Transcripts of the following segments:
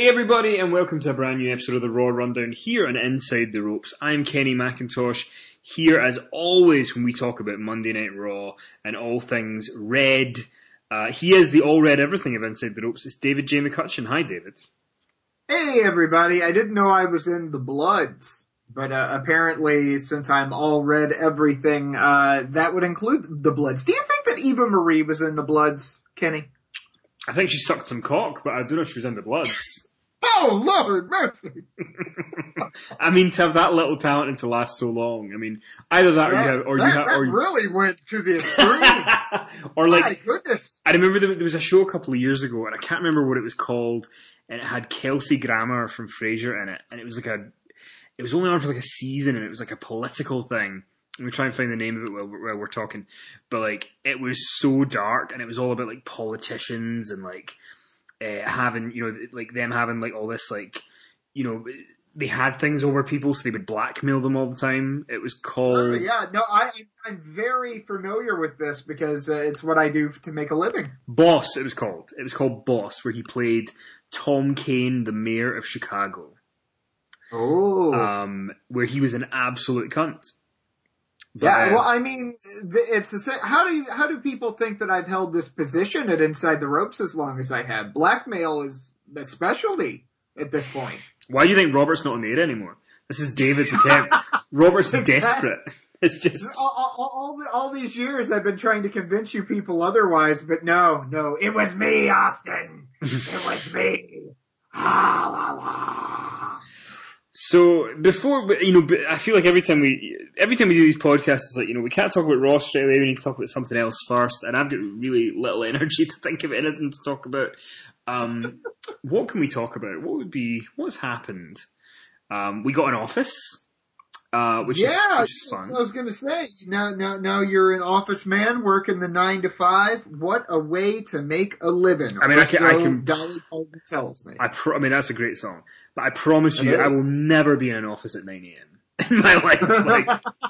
Hey everybody, and welcome to a brand new episode of the Raw Rundown here on Inside the Ropes. I'm Kenny McIntosh, here as always when we talk about Monday Night Raw and all things red. He is the all-red everything of Inside the Ropes. It's David J. McCutcheon. Hi, David. Hey everybody, I didn't know I was in the Bloods, but apparently since I'm all red everything, that would include the Bloods. Do you think that Eva Marie was in the Bloods, Kenny? I think she sucked some cock, but I don't know if she was in the Bloods. Oh, Lord mercy! I mean, to have that little talent and to last so long, I mean, either that that really went to the extreme. Or like, my goodness. I remember there was a show a couple of years ago, and I can't remember what it was called, and it had Kelsey Grammer from Frasier in it, and it was only on for like a season, and it was like a political thing. Let me try and find the name of it while we're talking. But like, it was so dark, and it was all about like politicians and like having, you know, like them having like all this like, you know, they had things over people, so they would blackmail them all the time. It was called. I'm very familiar with this because it's what I do to make a living. Boss. It was called. It was called Boss, where he played Tom Kane, the mayor of Chicago. Oh. Where he was an absolute cunt. But, yeah, well, I mean, it's how do people think that I've held this position at Inside the Ropes as long as I have? Blackmail is a specialty at this point. Why do you think Robert's not on the air anymore? This is David's attempt. Robert's desperate. It's just all these years I've been trying to convince you people otherwise, but no, it was me, Austin. It was me. Ah, la, la. So before, you know, I feel like every time we do these podcasts, it's like, you know, we can't talk about Raw straight away. We need to talk about something else first. And I've got really little energy to think of anything to talk about. What can we talk about? What's happened? We got an office, which is fun. I was going to say, now you're an office man working the 9 to 5. What a way to make a living. I mean, I can Dolly Parton tells me. I mean, that's a great song. But I promise you, I will never be in an office at 9 a.m. in my life. Like,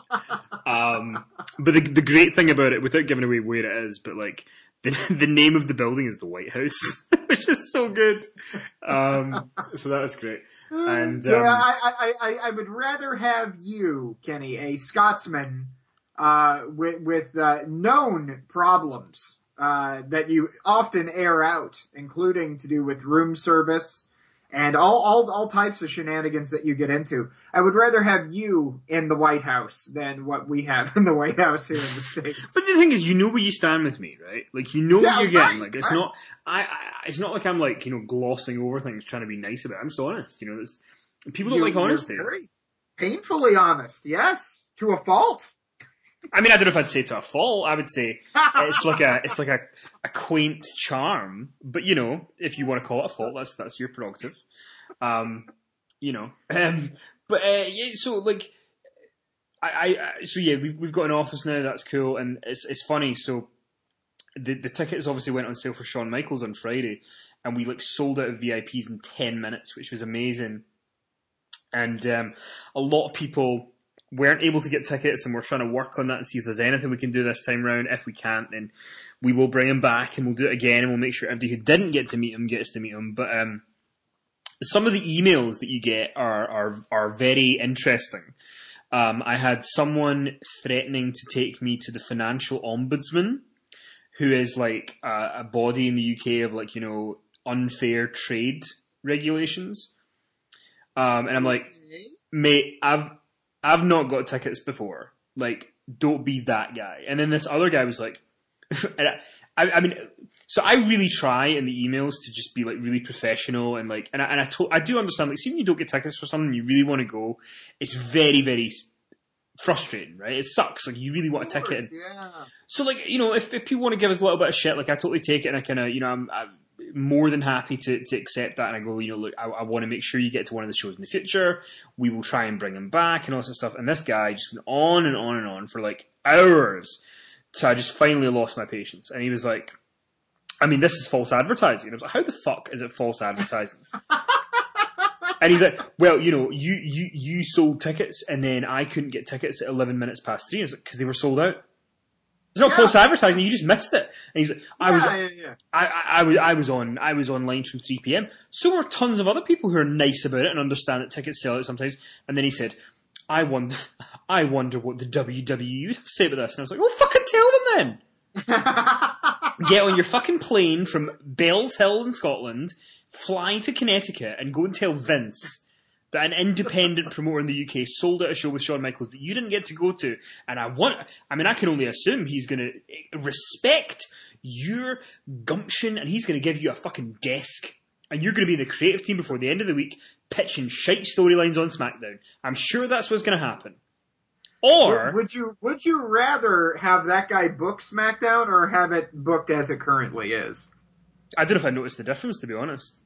but the great thing about it, without giving away where it is, but like the name of the building is the White House, which is so good. So that was great. And I would rather have you, Kenny, a Scotsman, with known problems that you often air out, including to do with room service. And all types of shenanigans that you get into. I would rather have you in the White House than what we have in the White House here in the States. But the thing is, you know where you stand with me, right? Like, you know what you're getting. Like, it's not, it's not like I'm like, you know, glossing over things, trying to be nice about it. I'm just honest, you know. People don't like honesty. You're very painfully honest, yes, to a fault. I mean, I don't know if I'd say to a fault. I would say it's like a quaint charm. But you know, if you want to call it a fault, that's your prerogative. You know. Yeah. So like, we've got an office now. That's cool, and it's funny. So the tickets obviously went on sale for Shawn Michaels on Friday, and we like sold out of VIPs in 10 minutes, which was amazing. And a lot of people weren't able to get tickets, and we're trying to work on that and see if there's anything we can do this time round. If we can't, then we will bring him back and we'll do it again, and we'll make sure everybody who didn't get to meet him gets to meet him. But some of the emails that you get are very interesting. I had someone threatening to take me to the Financial Ombudsman, who is like a body in the UK of like, you know, unfair trade regulations. And I'm like, mate, I've not got tickets before. Like, don't be that guy. And then this other guy was like, I mean, so I really try in the emails to just be like really professional and like, I do understand, like, see when you don't get tickets for something you really want to go, it's very, very frustrating, right? It sucks. Like, you really want a ticket. Yeah. So like, you know, if people want to give us a little bit of shit, like, I totally take it, and I kind of, you know, I'm more than happy to accept that, and I go, you know, look, I want to make sure you get to one of the shows in the future. We will try and bring him back and all this stuff. And this guy just went on and on and on for like hours. So I just finally lost my patience. And he was like, I mean, this is false advertising. And I was like, how the fuck is it false advertising? And he's like, well, you know, you sold tickets, and then I couldn't get tickets at 11 minutes past 3. I was like, because they were sold out. It's not false advertising. You just missed it. And he's like, I was on lines from 3 p.m. So were tons of other people who are nice about it and understand that tickets sell out sometimes. And then he said, I wonder what the WWE would have to say about this. And I was like, well, fucking tell them then. Get on your fucking plane from Bells Hill in Scotland, fly to Connecticut, and go and tell Vince that an independent promoter in the UK sold out a show with Shawn Michaels that you didn't get to go to. And I can only assume he's going to respect your gumption and he's going to give you a fucking desk. And you're going to be in the creative team before the end of the week pitching shite storylines on SmackDown. I'm sure that's what's going to happen. Or would you rather have that guy book SmackDown or have it booked as it currently is? I don't know if I noticed the difference, to be honest.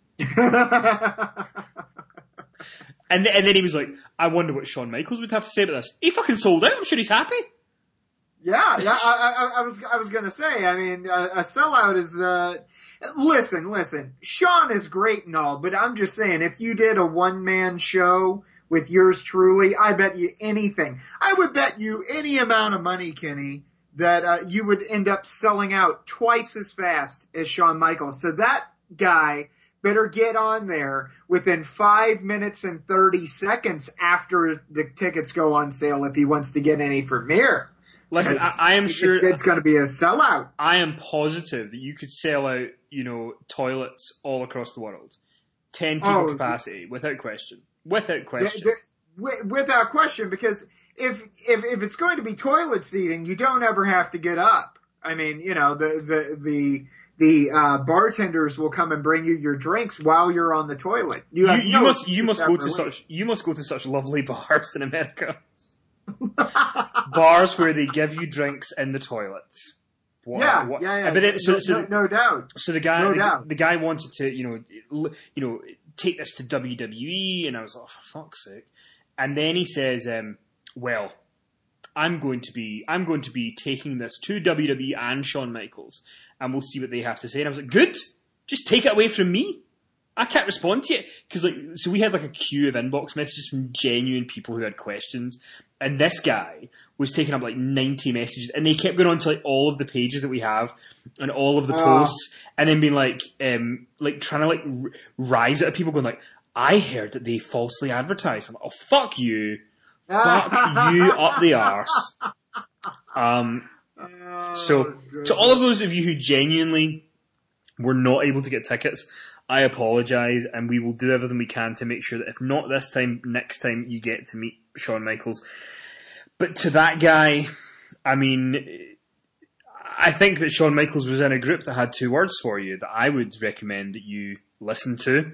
And then he was like, I wonder what Shawn Michaels would have to say about this. He fucking sold out. I'm sure he's happy. Yeah. I was gonna say. I mean, a sellout is. Listen. Shawn is great and all, but I'm just saying, if you did a one-man show with yours truly, I bet you anything. I would bet you any amount of money, Kenny, that you would end up selling out twice as fast as Shawn Michaels. So that guy better get on there within 5 minutes and 30 seconds after the tickets go on sale if he wants to get any from here. Listen, I am sure it's going to be a sellout. I am positive that you could sell out, toilets all across the world. 10 people capacity, without question. Without question. Without question, because if it's going to be toilet seating, you don't ever have to get up. I mean, the bartenders will come and bring you your drinks while you're on the toilet. You must go to such lovely bars in America. Bars where they give you drinks in the toilets. Yeah. But then, no doubt. So the guy wanted to, take this to WWE, and I was like, oh, for fuck's sake. And then he says, well, I'm going to be taking this to WWE and Shawn Michaels, and we'll see what they have to say. And I was like, good, just take it away from me. I can't respond to it. Because so we had a queue of inbox messages from genuine people who had questions, and this guy was taking up 90 messages, and they kept going on to all of the pages that we have and all of the posts, and then being trying to rise at people, going I heard that they falsely advertised. I'm like, oh, fuck you. Fuck you up the arse. So to all of those of you who genuinely were not able to get tickets, I apologise, and we will do everything we can to make sure that if not this time, next time you get to meet Shawn Michaels. But to that guy, I mean, I think that Shawn Michaels was in a group that had 2 words for you that I would recommend that you listen to.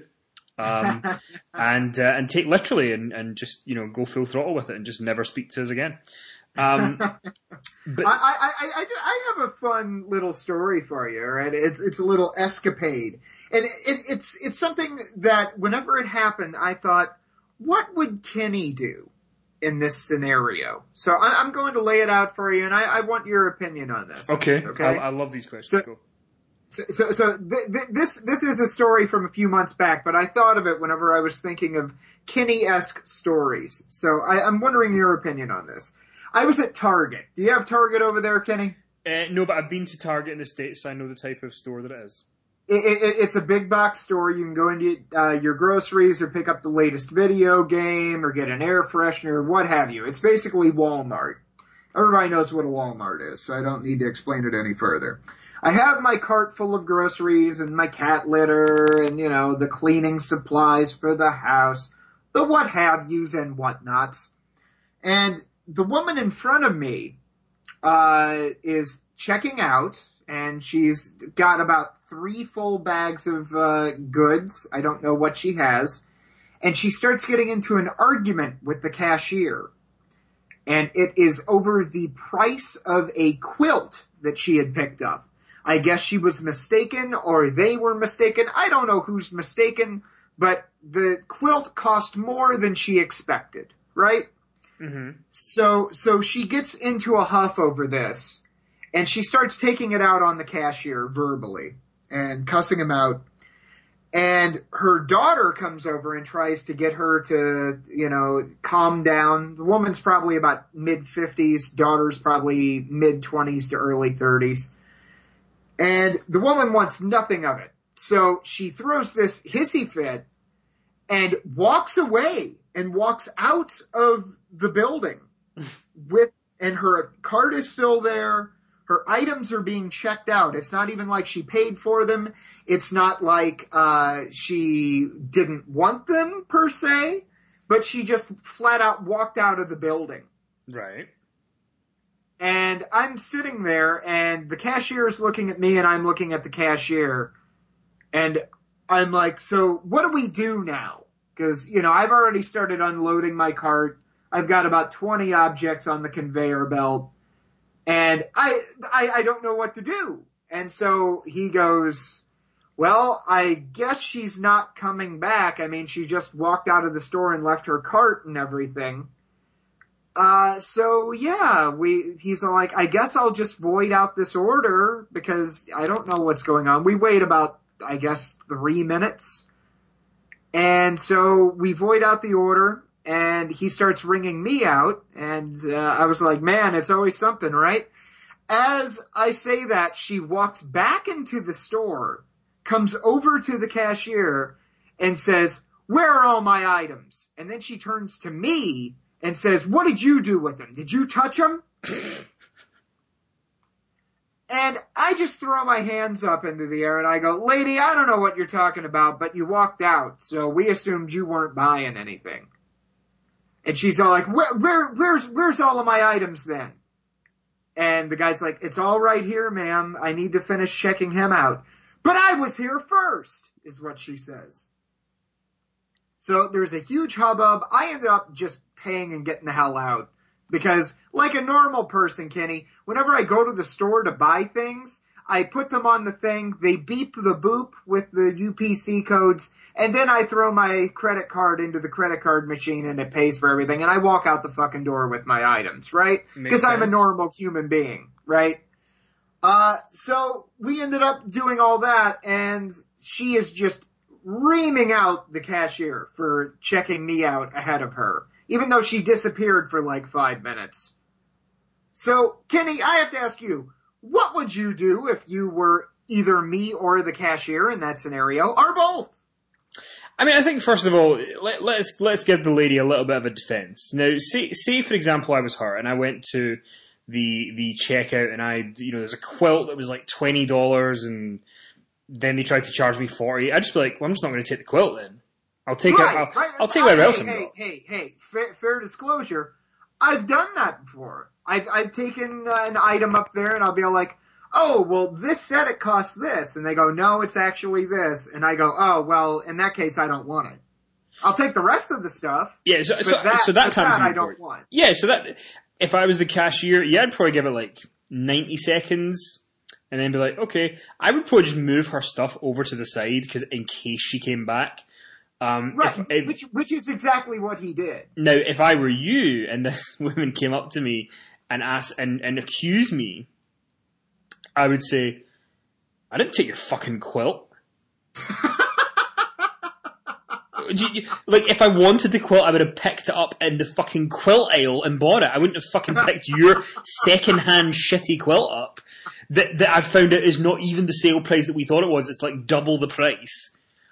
And take literally and just go full throttle with it and just never speak to us again. But I have a fun little story for you. Right, it's a little escapade, and it's something that whenever it happened, I thought, what would Kenny do in this scenario? So I'm going to lay it out for you, and I want your opinion on this. Okay. I love these questions. So this is a story from a few months back, but I thought of it whenever I was thinking of Kenny-esque stories. So I'm wondering your opinion on this. I was at Target. Do you have Target over there, Kenny? No, but I've been to Target in the States, so I know the type of store that it is. It's a big box store. You can go into your groceries or pick up the latest video game or get an air freshener, what have you. It's basically Walmart. Everybody knows what a Walmart is, so I don't need to explain it any further. I have my cart full of groceries and my cat litter and, the cleaning supplies for the house, the what have yous and whatnots. And the woman in front of me is checking out, and she's got about 3 full bags of goods. I don't know what she has. And she starts getting into an argument with the cashier. And it is over the price of a quilt that she had picked up. I guess she was mistaken, or they were mistaken. I don't know who's mistaken, but the quilt cost more than she expected, right? Mm-hmm. So she gets into a huff over this, and she starts taking it out on the cashier verbally and cussing him out. And her daughter comes over and tries to get her to, calm down. The woman's probably about mid-50s. Daughter's probably mid-20s to early 30s. And the woman wants nothing of it. So she throws this hissy fit and walks away and walks out of the building and her card is still there. Her items are being checked out. It's not even like she paid for them. It's not like she didn't want them, per se, but she just flat out walked out of the building. Right. And I'm sitting there, and the cashier is looking at me, and I'm looking at the cashier. And I'm like, so what do we do now? Because, I've already started unloading my cart. I've got about 20 objects on the conveyor belt. And I don't know what to do. And so he goes, well, I guess she's not coming back. I mean, she just walked out of the store and left her cart and everything. So yeah, he's like, I guess I'll just void out this order because I don't know what's going on. We wait about, I guess, 3 minutes. And so we void out the order. And he starts ringing me out, and I was like, man, it's always something, right? As I say that, she walks back into the store, comes over to the cashier, and says, where are all my items? And then she turns to me and says, what did you do with them? Did you touch them? And I just throw my hands up into the air, and I go, lady, I don't know what you're talking about, but you walked out, so we assumed you weren't buying anything. And she's all like, where's all of my items then? And the guy's like, it's all right here, ma'am. I need to finish checking him out. But I was here first, is what she says. So there's a huge hubbub. I ended up just paying and getting the hell out. Because like a normal person, Kenny, whenever I go to the store to buy things, I put them on the thing, they beep the boop with the UPC codes, and then I throw my credit card into the credit card machine and it pays for everything, and I walk out the fucking door with my items, right? Because I'm a normal human being, right? So we ended up doing all that, and she is just reaming out the cashier for checking me out ahead of her, even though she disappeared for like 5 minutes. So, Kenny, I have to ask you, what would you do if you were either me or the cashier in that scenario, or both? I mean, I think first of all, let's give the lady a little bit of a defense. Now, say for example, I was her and I went to the checkout and there's a quilt that was like $20 and then they tried to charge me $40. I'd just be like, well, I'm just not going to take the quilt then. I'll take I'll take whatever else I'm got. Hey, fair disclosure. I've done that before. I've taken an item up there and I'll be like, oh, well, this said it costs this. And they go, no, it's actually this. And I go, oh, well, in that case, I don't want it. I'll take the rest of the stuff. Yeah, so that's happened to me I don't want. Yeah, so that, if I was the cashier, yeah, I'd probably give it like 90 seconds and then be like, okay, I would probably just move her stuff over to the side because in case she came back. Right, which is exactly what he did. Now, if I were you and this woman came up to me and asked and accused me, I would say, I didn't take your fucking quilt. Like, if I wanted the quilt, I would have picked it up in the fucking quilt aisle and bought it. I wouldn't have fucking picked your second-hand shitty quilt up that I found out is not even the sale price that we thought it was. It's like double the price.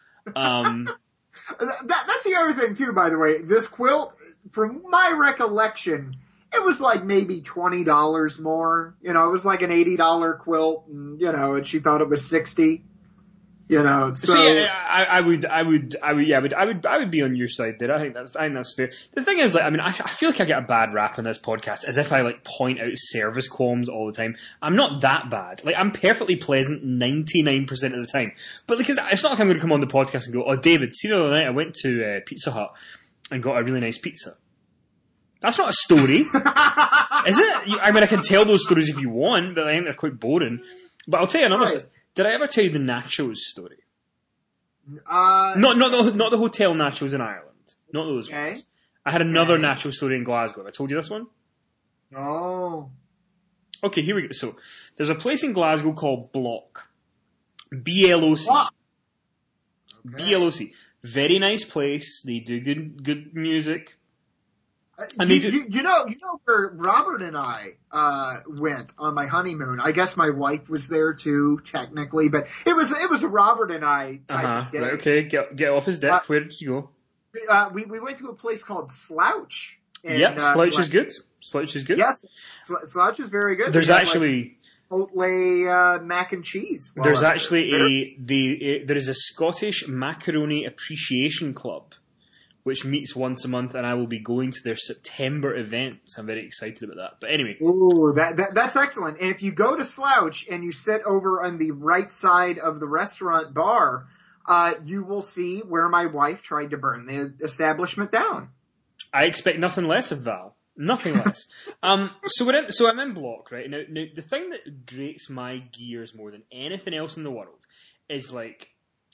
That's the other thing, too, by the way. This quilt, from my recollection, it was like maybe $20 more. It was like an $80 quilt, and, and she thought it was $60. So yeah, I would be on your side there. I think that's fair. The thing is, like, I mean, I feel like I get a bad rap on this podcast as if I like point out service qualms all the time. I'm not that bad. Like, I'm perfectly pleasant 99% of the time. But because it's not like I'm going to come on the podcast and go, oh, David, see the other night I went to Pizza Hut and got a really nice pizza. That's not a story, is it? I mean, I can tell those stories if you want, but I think they're quite boring. But I'll tell you another. Right. Did I ever tell you the nachos story? Not the hotel nachos in Ireland. Not those ones. I had another nacho story in Glasgow. Have I told you this one? Oh. Okay, here we go. So, there's a place in Glasgow called Block. BLOC. BLOC. Very nice place. They do good music. And you know where Robert and I went on my honeymoon. I guess my wife was there too, technically, but it was a Robert and I type of day. Right, okay, get off his dick. Where did you go? We went to a place called Slouch. And, yep, Slouch is good. Slouch is good. Yes, Slouch is very good. There's actually Chipotle mac and cheese. There's actually there is a Scottish Macaroni Appreciation Club, which meets once a month, and I will be going to their September event. So I'm very excited about that. But anyway. Ooh, that's excellent. And if you go to Slouch and you sit over on the right side of the restaurant bar, you will see where my wife tried to burn the establishment down. I expect nothing less of Val. Nothing less. So I'm in Block, right? Now, the thing that grates my gears more than anything else in the world is like,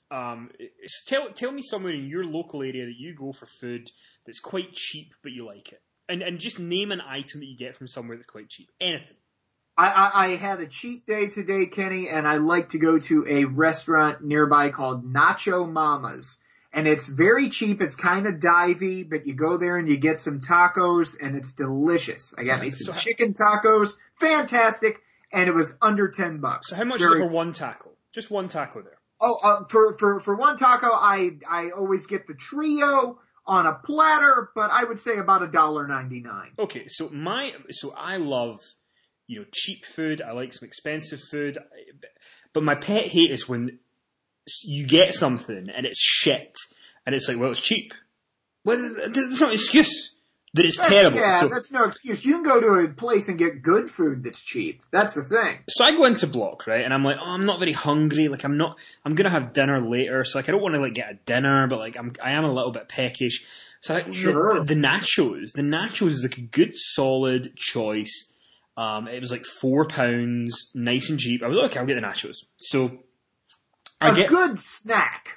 tell me somewhere in your local area that you go for food that's quite cheap but you like it, and just name an item that you get from somewhere that's quite cheap. Anything. I had a cheat day today, Kenny, and I like to go to a restaurant nearby called Nacho Mama's. And it's very cheap. It's kind of divey, but you go there and you get some tacos, and it's delicious. I got me some chicken tacos, fantastic, and it was under $10. So how much is it for one taco? Just one taco there. Oh, for one taco, I always get the trio on a platter, but I would say about $1.99. Okay, so I love, cheap food. I like some expensive food, but my pet hate is when you get something and it's shit, and it's like, well, it's cheap. Well, that's not an excuse that it's terrible. Yeah, that's no excuse. You can go to a place and get good food that's cheap. That's the thing. So I go into Block, right, and I'm like, I'm not very hungry. Like, I'm gonna have dinner later, so like, I don't want to get a dinner, but like, I am a little bit peckish. So sure. The nachos is like a good solid choice. It was like £4, nice and cheap. I was like, okay, I'll get the nachos. So. A good snack.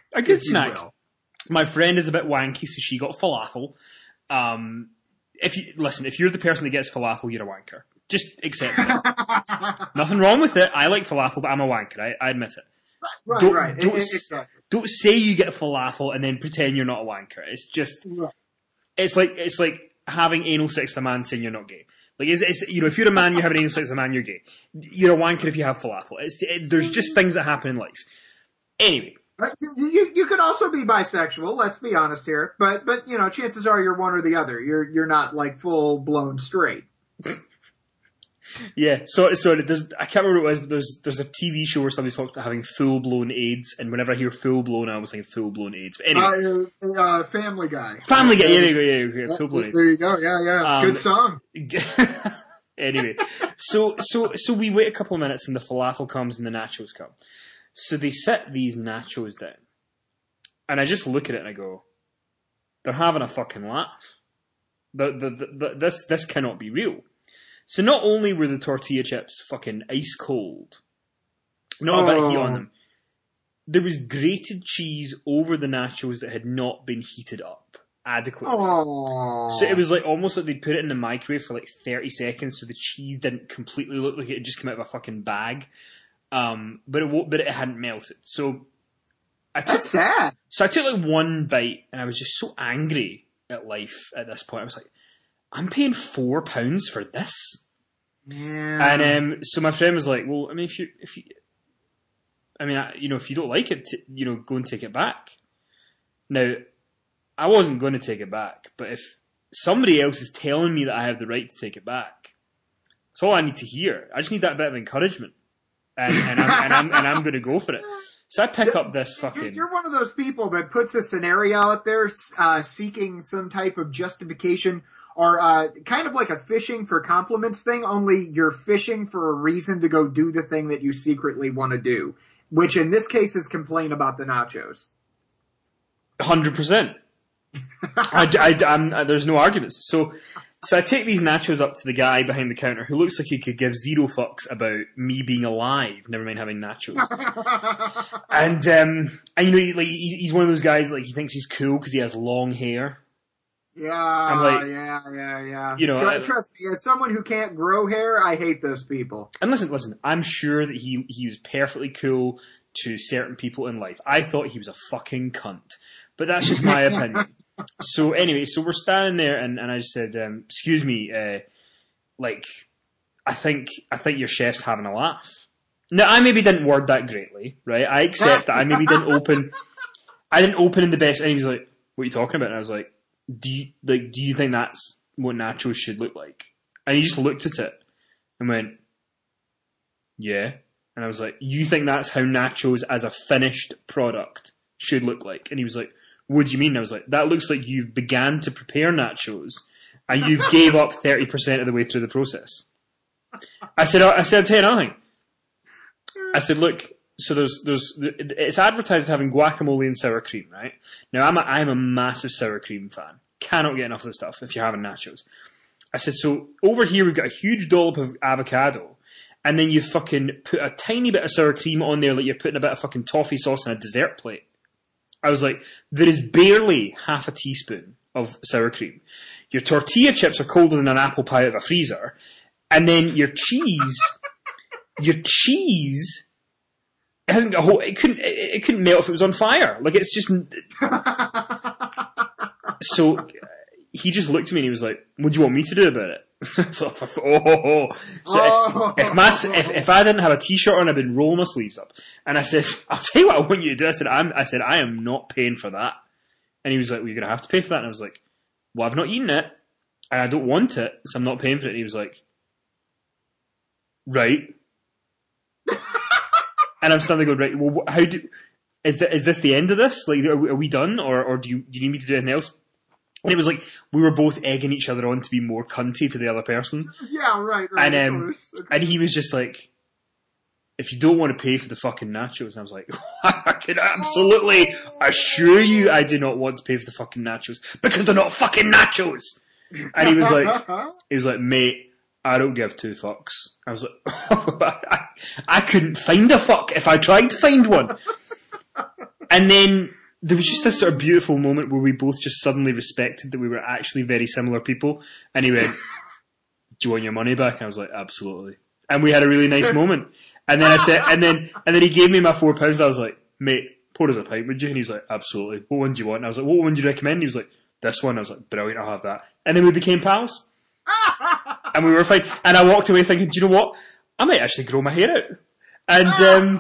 My friend is a bit wanky, so she got falafel. If you're the person that gets falafel, you're a wanker. Just accept it. Nothing wrong with it. I like falafel, but I'm a wanker. I admit it. Right. Exactly. Don't say you get falafel and then pretend you're not a wanker. It's just, it's like having anal sex with a man saying you're not gay. Like, if you're a man, you're having anal sex with a man, you're gay. You're a wanker if you have falafel. There's just things that happen in life. Anyway. You could also be bisexual, let's be honest here. But chances are you're one or the other. You're not like full blown straight. Yeah, so I can't remember what it was, but there's a TV show where somebody talks about having full blown AIDS, and whenever I hear full blown, I was saying full blown AIDS. But anyway, Family Guy. Family Guy. Yeah, full blown AIDS. There you go. Yeah. Good song. Anyway, so we wait a couple of minutes, and the falafel comes and the nachos come. So they set these nachos down, and I just look at it and I go, they're having a fucking laugh. This cannot be real. So not only were the tortilla chips fucking ice cold, not a bit of heat on them, there was grated cheese over the nachos that had not been heated up adequately. So it was like almost like they'd put it in the microwave for like 30 seconds so the cheese didn't completely look like it had just come out of a fucking bag. But it hadn't melted. So that's sad. So I took like one bite, and I was just so angry at life at this point. I was like, I'm paying £4 for this. Yeah. And so my friend was like, well, I mean, if you don't like it, go and take it back. Now, I wasn't going to take it back, but if somebody else is telling me that I have the right to take it back, that's all I need to hear. I just need that bit of encouragement. And I'm going to go for it. So I pick up this fucking... You're one of those people that puts a scenario out there seeking some type of justification or kind of like a fishing for compliments thing, only you're fishing for a reason to go do the thing that you secretly want to do, which in this case is complain about the nachos. 100%. There's no arguments. So I take these nachos up to the guy behind the counter who looks like he could give zero fucks about me being alive, never mind having nachos. and he's one of those guys like he thinks he's cool because he has long hair. Yeah, yeah. Trust me, as someone who can't grow hair, I hate those people. And listen, I'm sure that he was perfectly cool to certain people in life. I thought he was a fucking cunt. But that's just my opinion. So anyway, so we're standing there, and I just said, excuse me, I think your chef's having a laugh. Now, I maybe didn't word that greatly, right? I accept that I maybe didn't open in the best, and he was like, what are you talking about? And I was like, do you think that's what nachos should look like? And he just looked at it and went, yeah. And I was like, you think that's how nachos as a finished product should look like? And he was like, what do you mean? And I was like, that looks like you've began to prepare nachos and you've gave up 30% of the way through the process. I said, I'll tell you nothing. I said, look, so it's advertised as having guacamole and sour cream, right? Now, I'm a massive sour cream fan. Cannot get enough of the stuff if you're having nachos. I said, so over here we've got a huge dollop of avocado, and then you fucking put a tiny bit of sour cream on there like you're putting a bit of fucking toffee sauce on a dessert plate. I was like, there is barely half a teaspoon of sour cream. Your tortilla chips are colder than an apple pie out of a freezer, and then your cheese, it hasn't got a whole. It couldn't melt if it was on fire. Like, it's just. So he just looked at me and he was like, "What do you want me to do about it?" So if I didn't have a t-shirt on, I'd been rolling my sleeves up. And I said, "I'll tell you what I want you to do." I said I am not paying for that. And he was like, "Well, you're gonna have to pay for that." And I was like, "Well, I've not eaten it, and I don't want it, so I'm not paying for it." And he was like, "Right." And I'm standing there going, right, well, is this the end of this? Like, are we done? Or do you need me to do anything else? And it was like, we were both egging each other on to be more cunty to the other person. Yeah, right. And, of course. And he was just like, if you don't want to pay for the fucking nachos. And I was like, I can absolutely assure you I do not want to pay for the fucking nachos. Because they're not fucking nachos! And he was like, mate, I don't give two fucks. I was like, I couldn't find a fuck if I tried to find one. And then there was just this sort of beautiful moment where we both just suddenly respected that we were actually very similar people. And he went, do you want your money back? And I was like, absolutely. And we had a really nice moment. And then I said, and then he gave me my £4. I was like, mate, pour us a pint, would you? And he was like, absolutely. What one do you want? And I was like, what one do you recommend? And he was like, this one. I was like, brilliant, I'll have that. And then we became pals. And we were fine. And I walked away thinking, do you know what? I might actually grow my hair out. And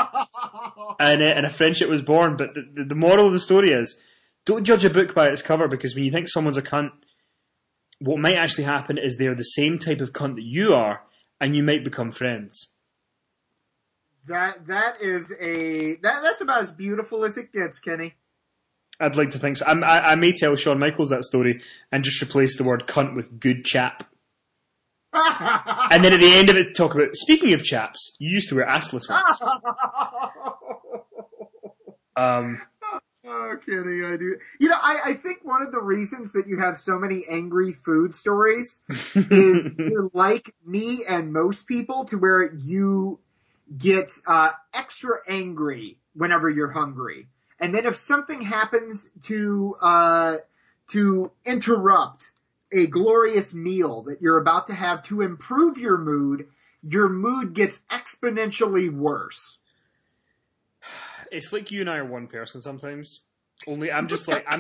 a friendship was born. But the moral of the story is, don't judge a book by its cover, because when you think someone's a cunt, what might actually happen is they're the same type of cunt that you are, and you might become friends. That's about as beautiful as it gets, Kenny. I'd like to think so. I may tell Shawn Michaels that story and just replace the word cunt with good chap. And then at the end of it, talk about, speaking of chaps, you used to wear assless ones. Oh, Kenny, I do. You know, I think one of the reasons that you have so many angry food stories is you're like me and most people, to where you get extra angry whenever you're hungry. And then if something happens to interrupt a glorious meal that you're about to have to improve your mood gets exponentially worse. It's like you and I are one person sometimes. Only I'm just like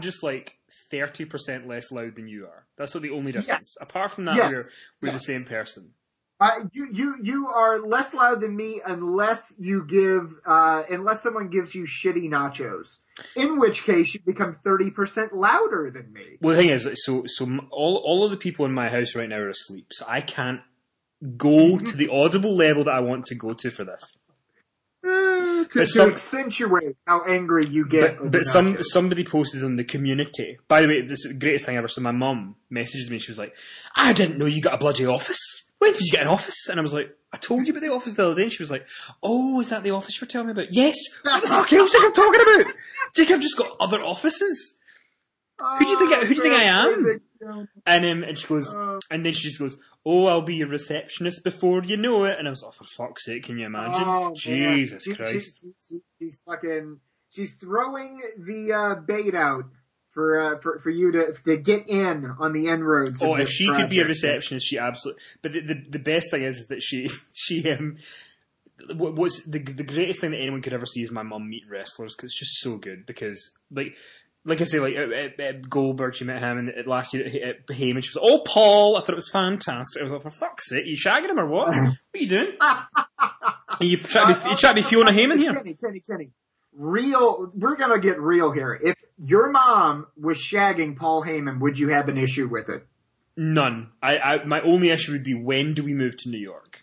30% less loud than you are. That's like the only difference. Yes. Apart from that, we're the same person. You are less loud than me unless someone gives you shitty nachos. In which case you become 30% louder than me. Well, the thing is, so all of the people in my house right now are asleep, so I can't go to the audible level that I want to go to for this. To accentuate how angry you get. But somebody posted on the community. By the way, this is the greatest thing ever. So my mum messaged me. She was like, "I didn't know you got a bloody office. When did you get an office?" And I was like, "I told you about the office the other day." And she was like, "Oh, is that the office you're telling me about?" Yes. What the fuck else are you talking about? Jake, I've just got other offices. Who do you think I am? And she goes, and then she just goes, "Oh, I'll be your receptionist before you know it." And I was like, "Oh, for fuck's sake, can you imagine?" Oh, Jesus Christ. She's throwing the bait out for you to get in on the inroads. Oh, if she could be a receptionist, she absolutely. But the best thing is that she what's the greatest thing that anyone could ever see is my mum meeting wrestlers, because it's just so good. Because like I say, like at Goldberg, she met him, and last year at Heyman, she was like, "Oh, Paul!" I thought it was fantastic. I was like, "For fuck's sake, are you shagging him or what? What are you doing? Are you trying to be Fiona Heyman here?" Kenny. We're gonna get real here. If your mom was shagging Paul Heyman, would you have an issue with it? None. My only issue would be, when do we move to New York?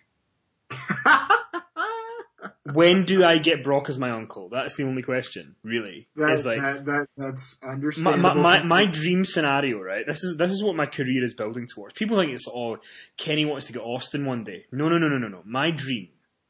When do I get Brock as my uncle? That's the only question, really. That's understandable. My dream scenario, right? This is what my career is building towards. People think it's, Kenny wants to get Austin one day. No. My dream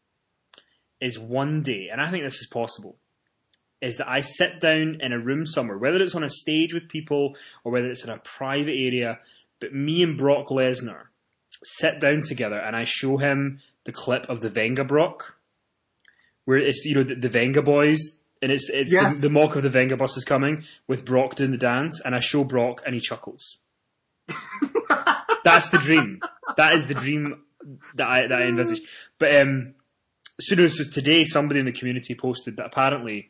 is one day, and I think this is possible, is that I sit down in a room somewhere, whether it's on a stage with people or whether it's in a private area, but me and Brock Lesnar sit down together and I show him the clip of the Venga Brock, where it's, the Venga boys, and it's yes. the mock of the Venga bus is coming with Brock doing the dance, and I show Brock and he chuckles. That's the dream. That is the dream that I envisage. But so today somebody in the community posted that apparently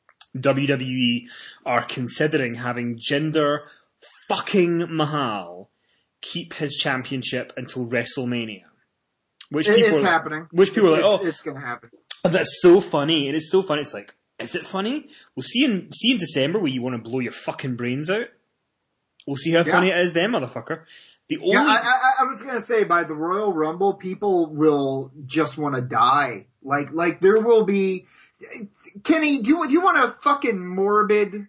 WWE are considering having Jinder fucking Mahal keep his championship until WrestleMania. It's happening. Which people are like, it's going to happen. That's so funny. It is so funny. It's like, is it funny? We'll see in December where you want to blow your fucking brains out. We'll see how funny it is then, motherfucker. I was going to say, by the Royal Rumble, people will just want to die. Like there will be... Kenny, do you want a fucking morbid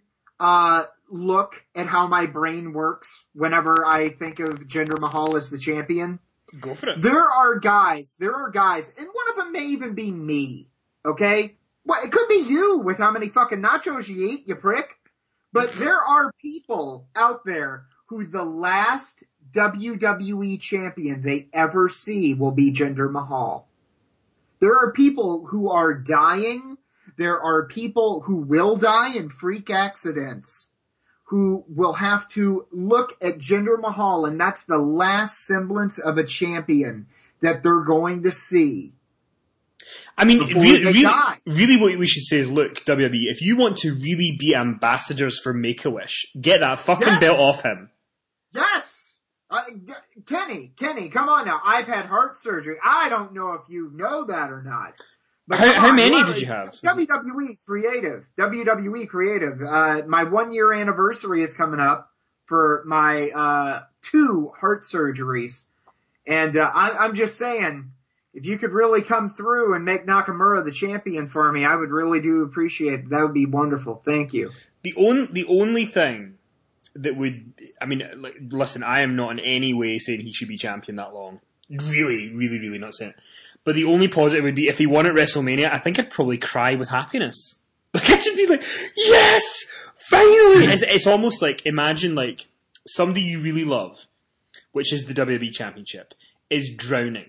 look at how my brain works whenever I think of Jinder Mahal as the champion? Go for it. There are guys, and one of them may even be me, okay? Well, it could be you with how many fucking nachos you eat, you prick. But there are people out there who the last WWE champion they ever see will be Jinder Mahal. There are people who are dying. There are people who will die in freak accidents, who will have to look at Jinder Mahal, and that's the last semblance of a champion that they're going to see. I mean, really what we should say is, look, WWE, if you want to really be ambassadors for Make-A-Wish, get that fucking belt off him. Yes! Kenny, come on now. I've had heart surgery. I don't know if you know that or not. But how many did you have? WWE Creative. My 1 year anniversary is coming up for my 2 heart surgeries. And I'm just saying, if you could really come through and make Nakamura the champion for me, I would really do appreciate it. That would be wonderful. Thank you. The only thing that would, listen, I am not in any way saying he should be champion that long. Really, really, really not saying it. But the only positive would be, if he won at WrestleMania, I think I'd probably cry with happiness. Like, I'd just be like, yes! Finally! It's almost like, imagine like, somebody you really love, which is the WWE Championship, is drowning.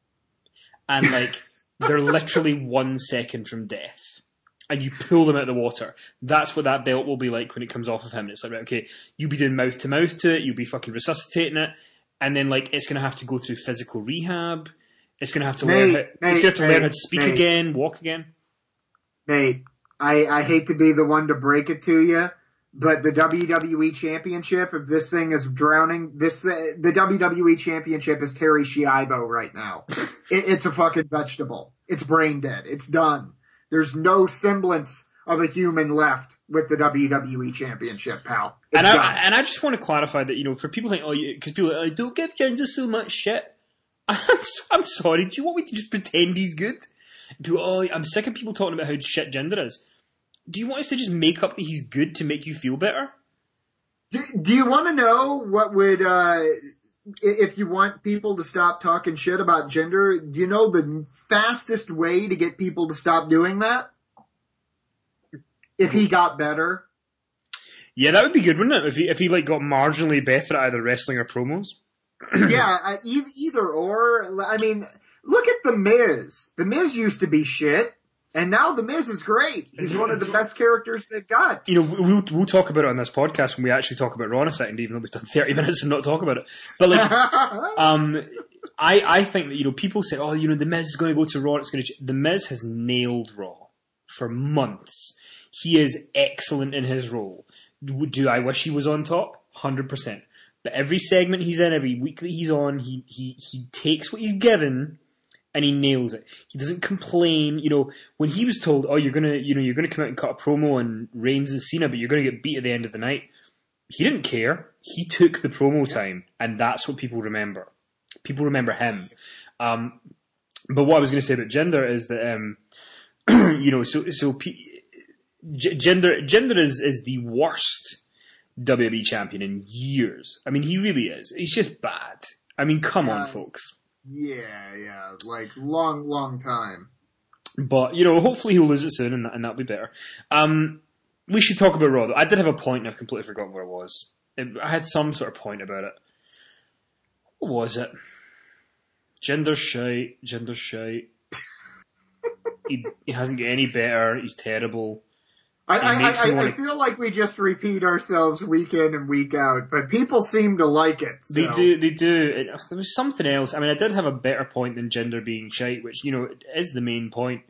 And like, they're literally 1 second from death. And you pull them out of the water. That's what that belt will be like when it comes off of him. It's like, right, okay, you'll be doing mouth to mouth to it, you'll be fucking resuscitating it, and then like, it's gonna have to go through physical rehab. It's going to have to learn how to speak again, walk again. Nate, I hate to be the one to break it to you, but the WWE Championship, if this thing is drowning, the WWE Championship is Terry Schiavo right now. It's a fucking vegetable. It's brain dead. It's done. There's no semblance of a human left with the WWE Championship, pal. It's done. I just want to clarify that, for people think, because people are like, don't give Jinder so much shit. I'm sorry, do you want me to just pretend he's good? People, I'm sick of people talking about how shit Jinder is. Do you want us to just make up that he's good to make you feel better? Do you want to know what would, if you want people to stop talking shit about Jinder, do you know the fastest way to get people to stop doing that? If he got better. Yeah, that would be good, wouldn't it? If he got marginally better at either wrestling or promos. Yeah, either or. I mean, look at The Miz. The Miz used to be shit, and now The Miz is great. He's one of the best characters they've got. We'll talk about it on this podcast when we actually talk about Raw in a second, even though we've done 30 minutes and not talk about it. But like, I think that, people said, oh, The Miz is going to go to Raw. The Miz has nailed Raw for months. He is excellent in his role. Do I wish he was on top? 100%. But every segment he's in, every week that he's on, he takes what he's given and he nails it. He doesn't complain. When he was told, oh, you're gonna come out and cut a promo on Reigns and Cena, but you're gonna get beat at the end of the night, he didn't care. He took the promo time, and that's what people remember. People remember him. But what I was going to say about Jinder is that, Jinder is the worst WWE champion in years. I mean, he really is. He's just bad. I mean, come on, folks. Yeah, like long time. But, hopefully he'll lose it soon, and that'll be better. We should talk about Raw, though. I did have a point, and I've completely forgotten where it was. I had some sort of point about it. What was it? Jinder shite. He hasn't got any better. He's terrible. I feel like we just repeat ourselves week in and week out, but people seem to like it. So. They do. There was something else. I mean, I did have a better point than Jinder being shite, which, is the main point.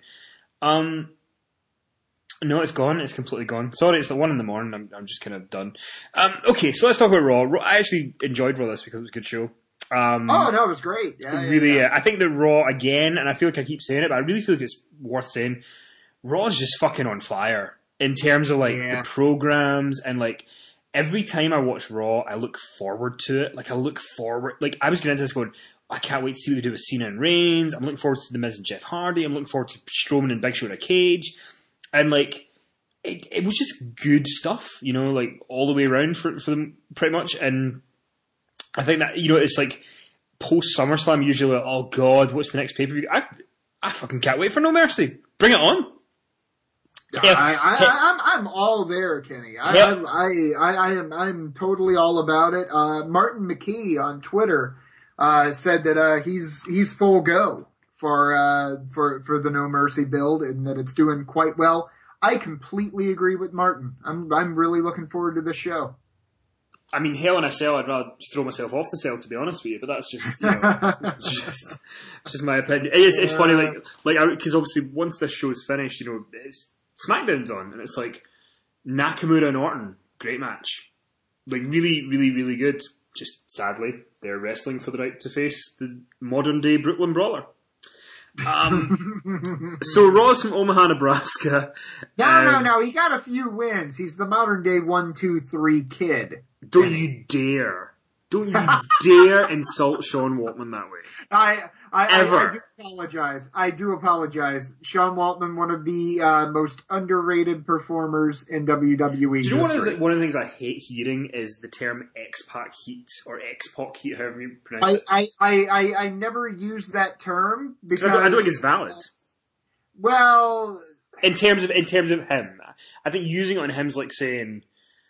No, it's gone. It's completely gone. Sorry, it's like 1 a.m. I'm just kind of done. Okay, so let's talk about Raw. I actually enjoyed Raw this because it was a good show. It was great. Yeah. I think that Raw, again, and I feel like I keep saying it, but I really feel like it's worth saying, Raw's just fucking on fire in terms of, the programs, and, every time I watch Raw, I look forward to it. I look forward. I was getting into this going, I can't wait to see what they do with Cena and Reigns. I'm looking forward to The Miz and Jeff Hardy. I'm looking forward to Strowman and Big Show in a cage. And, it was just good stuff, all the way around for them, pretty much. And I think that, it's post SummerSlam, usually oh God, what's the next pay-per-view? I fucking can't wait for No Mercy. Bring it on. I'm all there, Kenny. I'm totally all about it. Martin McKee on Twitter said that he's full go for the No Mercy build, and that it's doing quite well. I completely agree with Martin. I'm really looking forward to this show. I mean, Hell in a Cell, I'd rather just throw myself off the cell, to be honest with you, but that's just, it's just my opinion. It's funny, because obviously once this show's finished, it's SmackDown's on, and it's Nakamura and Orton, great match. Really, really, really good. Just, sadly, they're wrestling for the right to face the modern day Brooklyn Brawler. So Raw's from Omaha, Nebraska. No, he got a few wins. He's the modern day 1, 2, 3 kid. Don't you dare insult Sean Waltman that way. I do apologize. Sean Waltman, one of the most underrated performers in WWE. Do you know one of the things I hate hearing is the term X-Pac heat, or X-Pac heat, however you pronounce it. I never use that term because I don't think it's valid. Well, in terms of him, I think using it on him's like saying,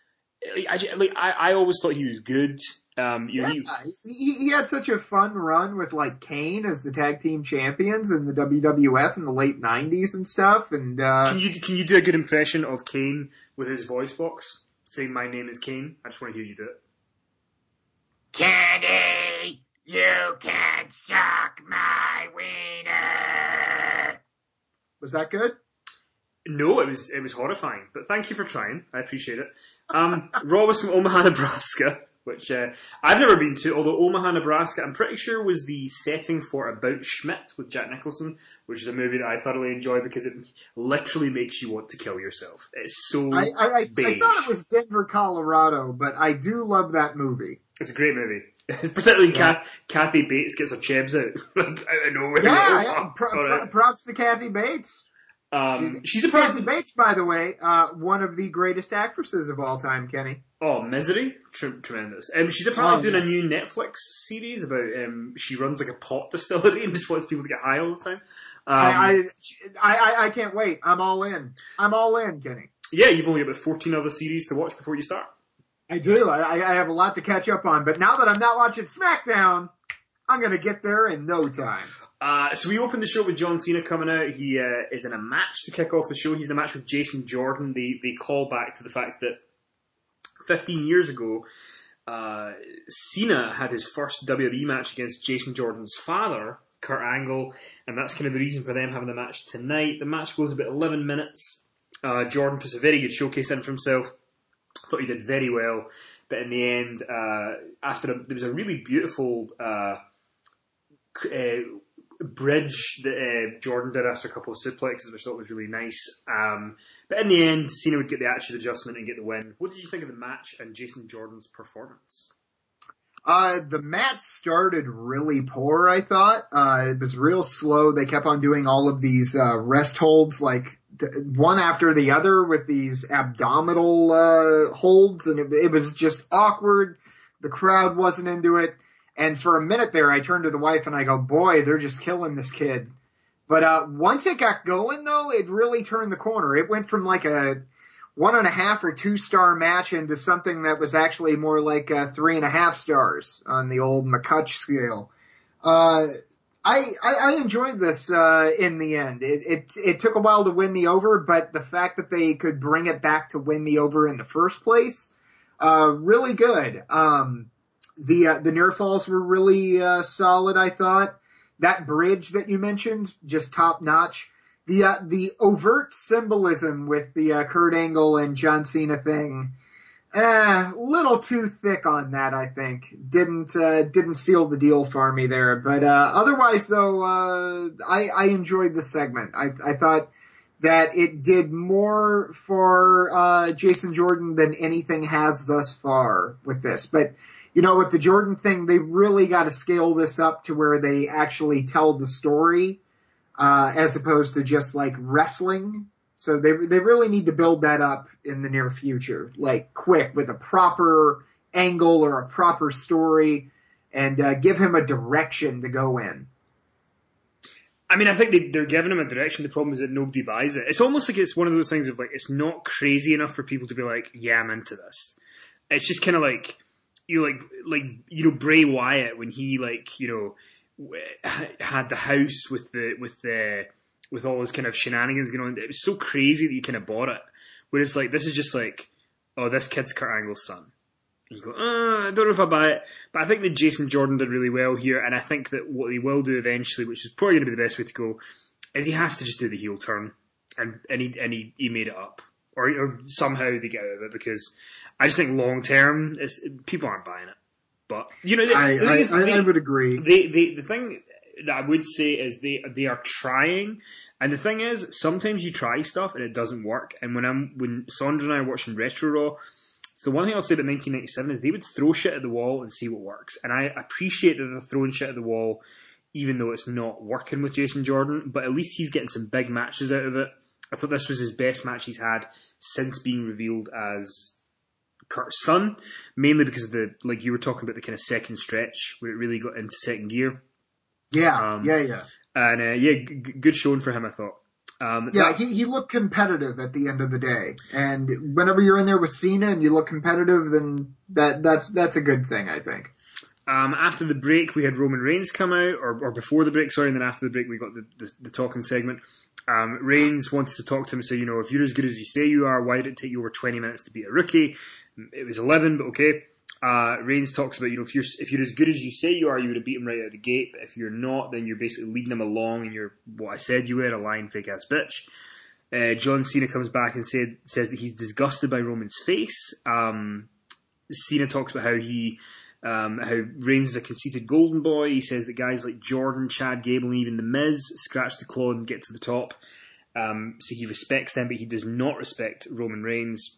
I always thought he was good. He had such a fun run with Kane as the tag team champions in the WWF in the late 90s and stuff. And can you do a good impression of Kane with his voice box saying "My name is Kane"? I just want to hear you do it. Kenny, you can suck my wiener. Was that good? No, it was horrifying. But thank you for trying. I appreciate it. Raw was from Omaha, Nebraska, which I've never been to, although Omaha, Nebraska, I'm pretty sure was the setting for About Schmidt with Jack Nicholson, which is a movie that I thoroughly enjoy because it literally makes you want to kill yourself. It's so I thought it was Denver, Colorado, but I do love that movie. It's a great movie. Particularly Kathy Bates gets her chebs out out of nowhere. Props to Kathy Bates. She's a Kathy Bates, by the way, one of the greatest actresses of all time, Kenny. Oh, Misery? Tremendous. She's apparently doing a new Netflix series about, she runs a pot distillery and just wants people to get high all the time. I can't wait. I'm all in. I'm all in, Kenny. Yeah, you've only got about 14 other series to watch before you start. I do. I have a lot to catch up on, but now that I'm not watching SmackDown, I'm going to get there in no time. So we opened the show with John Cena coming out. He is in a match to kick off the show. He's in a match with Jason Jordan. They call back to the fact that 15 years ago, Cena had his first WWE match against Jason Jordan's father, Kurt Angle, and that's kind of the reason for them having the match tonight. The match goes about 11 minutes. Jordan puts a very good showcase in for himself. Thought he did very well, but in the end, there was a really beautiful bridge that Jordan did after a couple of suplexes, which I thought was really nice. But in the end, Cena would get the attitude adjustment and get the win. What did you think of the match and Jason Jordan's performance? The match started really poor, I thought. It was real slow. They kept on doing all of these rest holds, like one after the other with these abdominal holds, and it was just awkward. The crowd wasn't into it. And for a minute there, I turned to the wife and I go, boy, they're just killing this kid. But once it got going, though, it really turned the corner. It went from like a 1.5 or 2 star match into something that was actually more like 3.5 stars on the old McCutch scale. I enjoyed this in the end. It took a while to win the over, but the fact that they could bring it back to win the over in the first place, really good. The near falls were really solid, I thought. That bridge that you mentioned, just top notch. The overt symbolism with the Kurt Angle and John Cena thing, little too thick on that, I think. Didn't seal the deal for me there. But otherwise, though, I enjoyed the segment. I thought that it did more for Jason Jordan than anything has thus far with this. But you know, with the Jordan thing, they really got to scale this up to where they actually tell the story, as opposed to just like wrestling. So they really need to build that up in the near future, like quick, with a proper angle or a proper story, and give him a direction to go in. I mean, I think they're giving him a direction. The problem is that nobody buys it. It's almost like it's one of those things of like, it's not crazy enough for people to be like, yeah, I'm into this. It's just kind of like, Bray Wyatt when he had the house with all his kind of shenanigans going on. It was so crazy that you kind of bought it. Whereas like this is just like, oh, this kid's Kurt Angle's son. And you go, I don't know if I buy it, but I think that Jason Jordan did really well here, and I think that what he will do eventually, which is probably going to be the best way to go, is he has to just do the heel turn, and he made it up, or somehow they get out of it, because I just think long term, people aren't buying it. But I would agree. The thing that I would say is they are trying, and the thing is, sometimes you try stuff and it doesn't work. And when Sondra and I are watching Retro Raw, so the one thing I'll say about 1997 is they would throw shit at the wall and see what works. And I appreciate that they're throwing shit at the wall, even though it's not working with Jason Jordan. But at least he's getting some big matches out of it. I thought this was his best match he's had since being revealed as Kurt's son, mainly because of like you were talking about, the kind of second stretch where it really got into second gear. Yeah. And good showing for him, I thought. He looked competitive at the end of the day, and whenever you're in there with Cena and you look competitive, then that's a good thing, I think. After the break, we had Roman Reigns come out, or before the break, sorry, and then after the break, we got the talking segment. Reigns wanted to talk to him and say, if you're as good as you say you are, why did it take you over 20 minutes to beat a rookie? It was 11, but okay. Reigns talks about, if you're as good as you say you are, you would have beat him right out of the gate. But if you're not, then you're basically leading him along, and you're what I said you were, a lying fake ass bitch. John Cena comes back and says that he's disgusted by Roman's face. Cena talks about how Reigns is a conceited golden boy. He says that guys like Jordan, Chad Gable, and even The Miz scratch the claw and get to the top. So he respects them, but he does not respect Roman Reigns.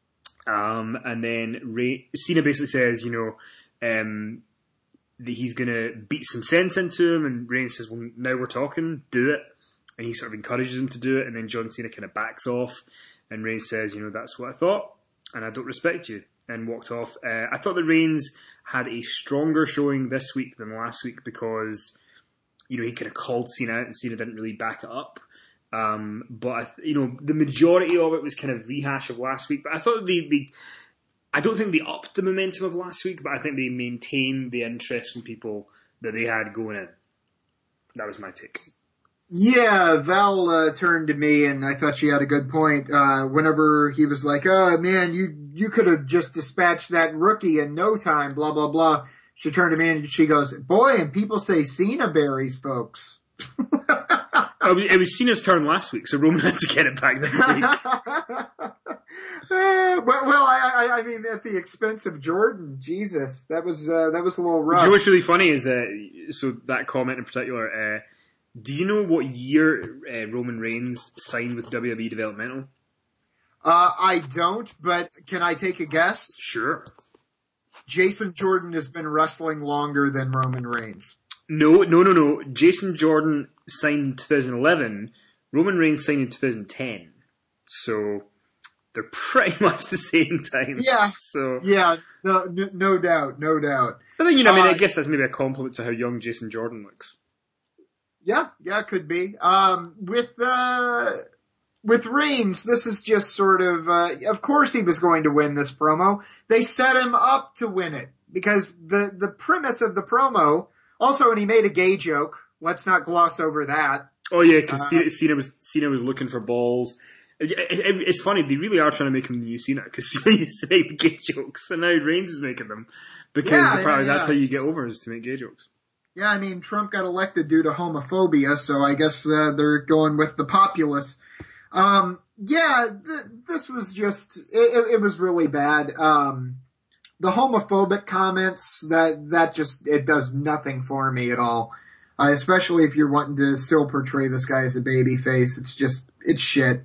And then Cena basically says, that he's going to beat some sense into him, and Reigns says, well, now we're talking, do it. And he sort of encourages him to do it, and then John Cena kind of backs off, and Reigns says, that's what I thought, and I don't respect you, and walked off. I thought that Reigns had a stronger showing this week than last week because, he kind of called Cena out, and Cena didn't really back it up. But the majority of it was kind of rehash of last week. But I thought I don't think they upped the momentum of last week, but I think they maintained the interest from people that they had going in. That was my take. Yeah, Val turned to me, and I thought she had a good point. Whenever he was like, "Oh man, you could have just dispatched that rookie in no time," blah blah blah. She turned to me and she goes, "Boy, and people say Cena berries, folks." It was Cena's turn last week, so Roman had to get it back this week. I mean, at the expense of Jordan, Jesus, that was a little rough. Do you know what's really funny is so that comment in particular. Do you know what year Roman Reigns signed with WWE Developmental? I don't, but can I take a guess? Sure. Jason Jordan has been wrestling longer than Roman Reigns. No. Jason Jordan signed in 2011. Roman Reigns signed in 2010. So they're pretty much the same time. Yeah. So yeah, no doubt. But then, I guess that's maybe a compliment to how young Jason Jordan looks. Yeah, could be. With Reigns, this is just sort of course he was going to win this promo. They set him up to win it because the premise of the promo, also, and he made a gay joke. Let's not gloss over that. Oh yeah, because Cena was looking for balls. It's funny, they really are trying to make him the new Cena, because Cena used to make gay jokes, and now Reigns is making them. Because apparently that's how you get over, is to make gay jokes. Yeah, I mean, Trump got elected due to homophobia, so I guess they're going with the populace. This was just, it was really bad. The homophobic comments, that just, it does nothing for me at all. Especially if you're wanting to still portray this guy as a baby face. It's shit.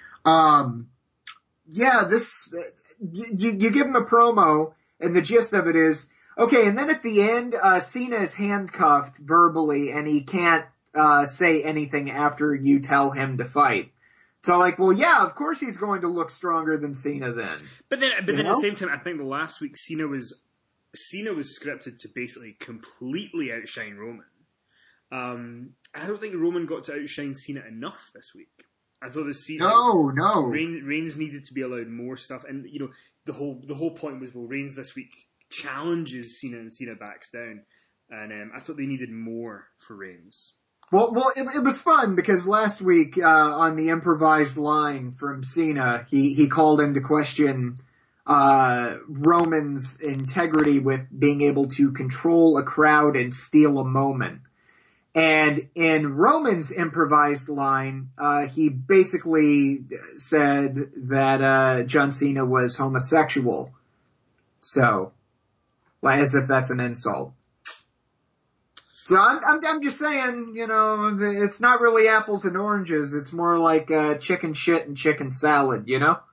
You give him a promo, and the gist of it is, okay, and then at the end, Cena is handcuffed verbally, and he can't say anything after you tell him to fight. So, well, yeah, of course he's going to look stronger than Cena then. But then at the same time, I think the last week Cena was scripted to basically completely outshine Roman. I don't think Roman got to outshine Cena enough this week. I thought No. Reigns needed to be allowed more stuff, and the whole point was, well, Reigns this week challenges Cena and Cena backs down, and I thought they needed more for Reigns. Well, it was fun because last week on the improvised line from Cena, he called into question Roman's integrity with being able to control a crowd and steal a moment. And in Roman's improvised line, he basically said that John Cena was homosexual. So, as if that's an insult. So I'm just saying, it's not really apples and oranges. It's more like chicken shit and chicken salad,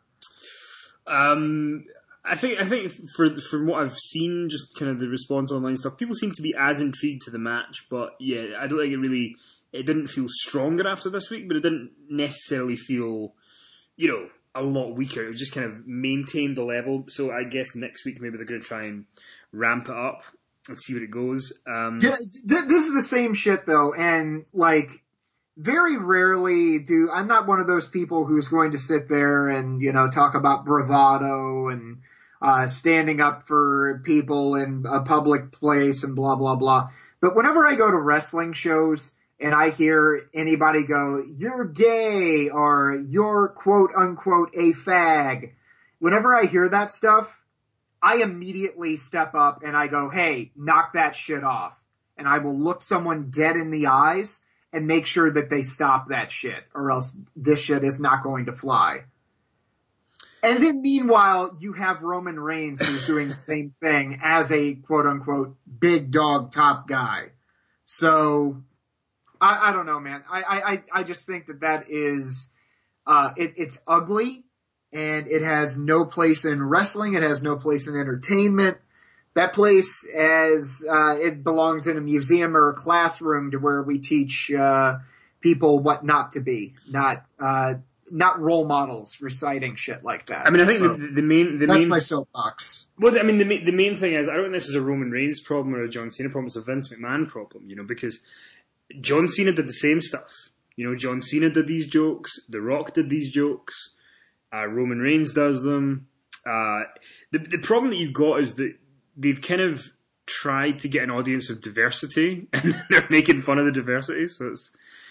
I think from what I've seen, just kind of the response online stuff, people seem to be as intrigued to the match, but yeah, I don't think it didn't feel stronger after this week, but it didn't necessarily feel, a lot weaker. It was just kind of maintained the level. So I guess next week maybe they're going to try and ramp it up and see where it goes. This is the same shit though, and very rarely I'm not one of those people who's going to sit there and, talk about bravado and standing up for people in a public place and blah, blah, blah. But whenever I go to wrestling shows and I hear anybody go, "You're gay," or "You're quote unquote a fag," whenever I hear that stuff, I immediately step up and I go, "Hey, knock that shit off." And I will look someone dead in the eyes and make sure that they stop that shit, or else this shit is not going to fly. And then meanwhile, you have Roman Reigns who's doing the same thing as a quote-unquote big dog top guy. So, I don't know, man. I just think that is, it's ugly, and it has no place in wrestling. It has no place in entertainment. That place, as it belongs in a museum or a classroom to where we teach people what not to be, not role models reciting shit like that. I mean, I think that's my soapbox. Well, I mean, the main thing is, I don't think this is a Roman Reigns problem or a John Cena problem. It's a Vince McMahon problem, because John Cena did the same stuff. John Cena did these jokes. The Rock did these jokes. Roman Reigns does them. The problem that you've got is that they've kind of tried to get an audience of diversity, and they're making fun of the diversity. So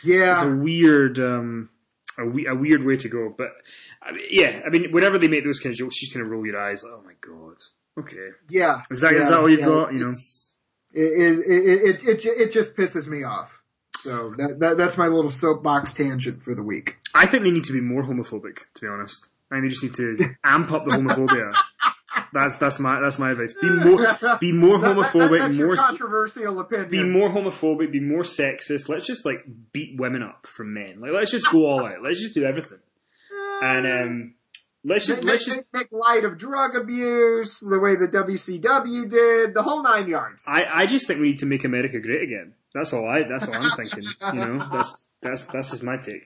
Yeah. it's a weird a weird way to go. But I mean, whenever they make those kind of jokes, you just kind of roll your eyes. Like, oh my god, okay, Yeah. is that all you've got? You know, It just pisses me off. So that's my little soapbox tangent for the week. I think they need to be more homophobic. To be honest, I think they just need to amp up the homophobia. That's my advice. Be more homophobic. That's your controversial opinion. Be more homophobic. Be more sexist. Let's just like beat women up from men. Like let's just go all out. Let's just do everything. And let's just make light of drug abuse the way the WCW did, the whole 9 yards. I just think we need to make America great again. That's all I'm thinking. You know, that's just my take.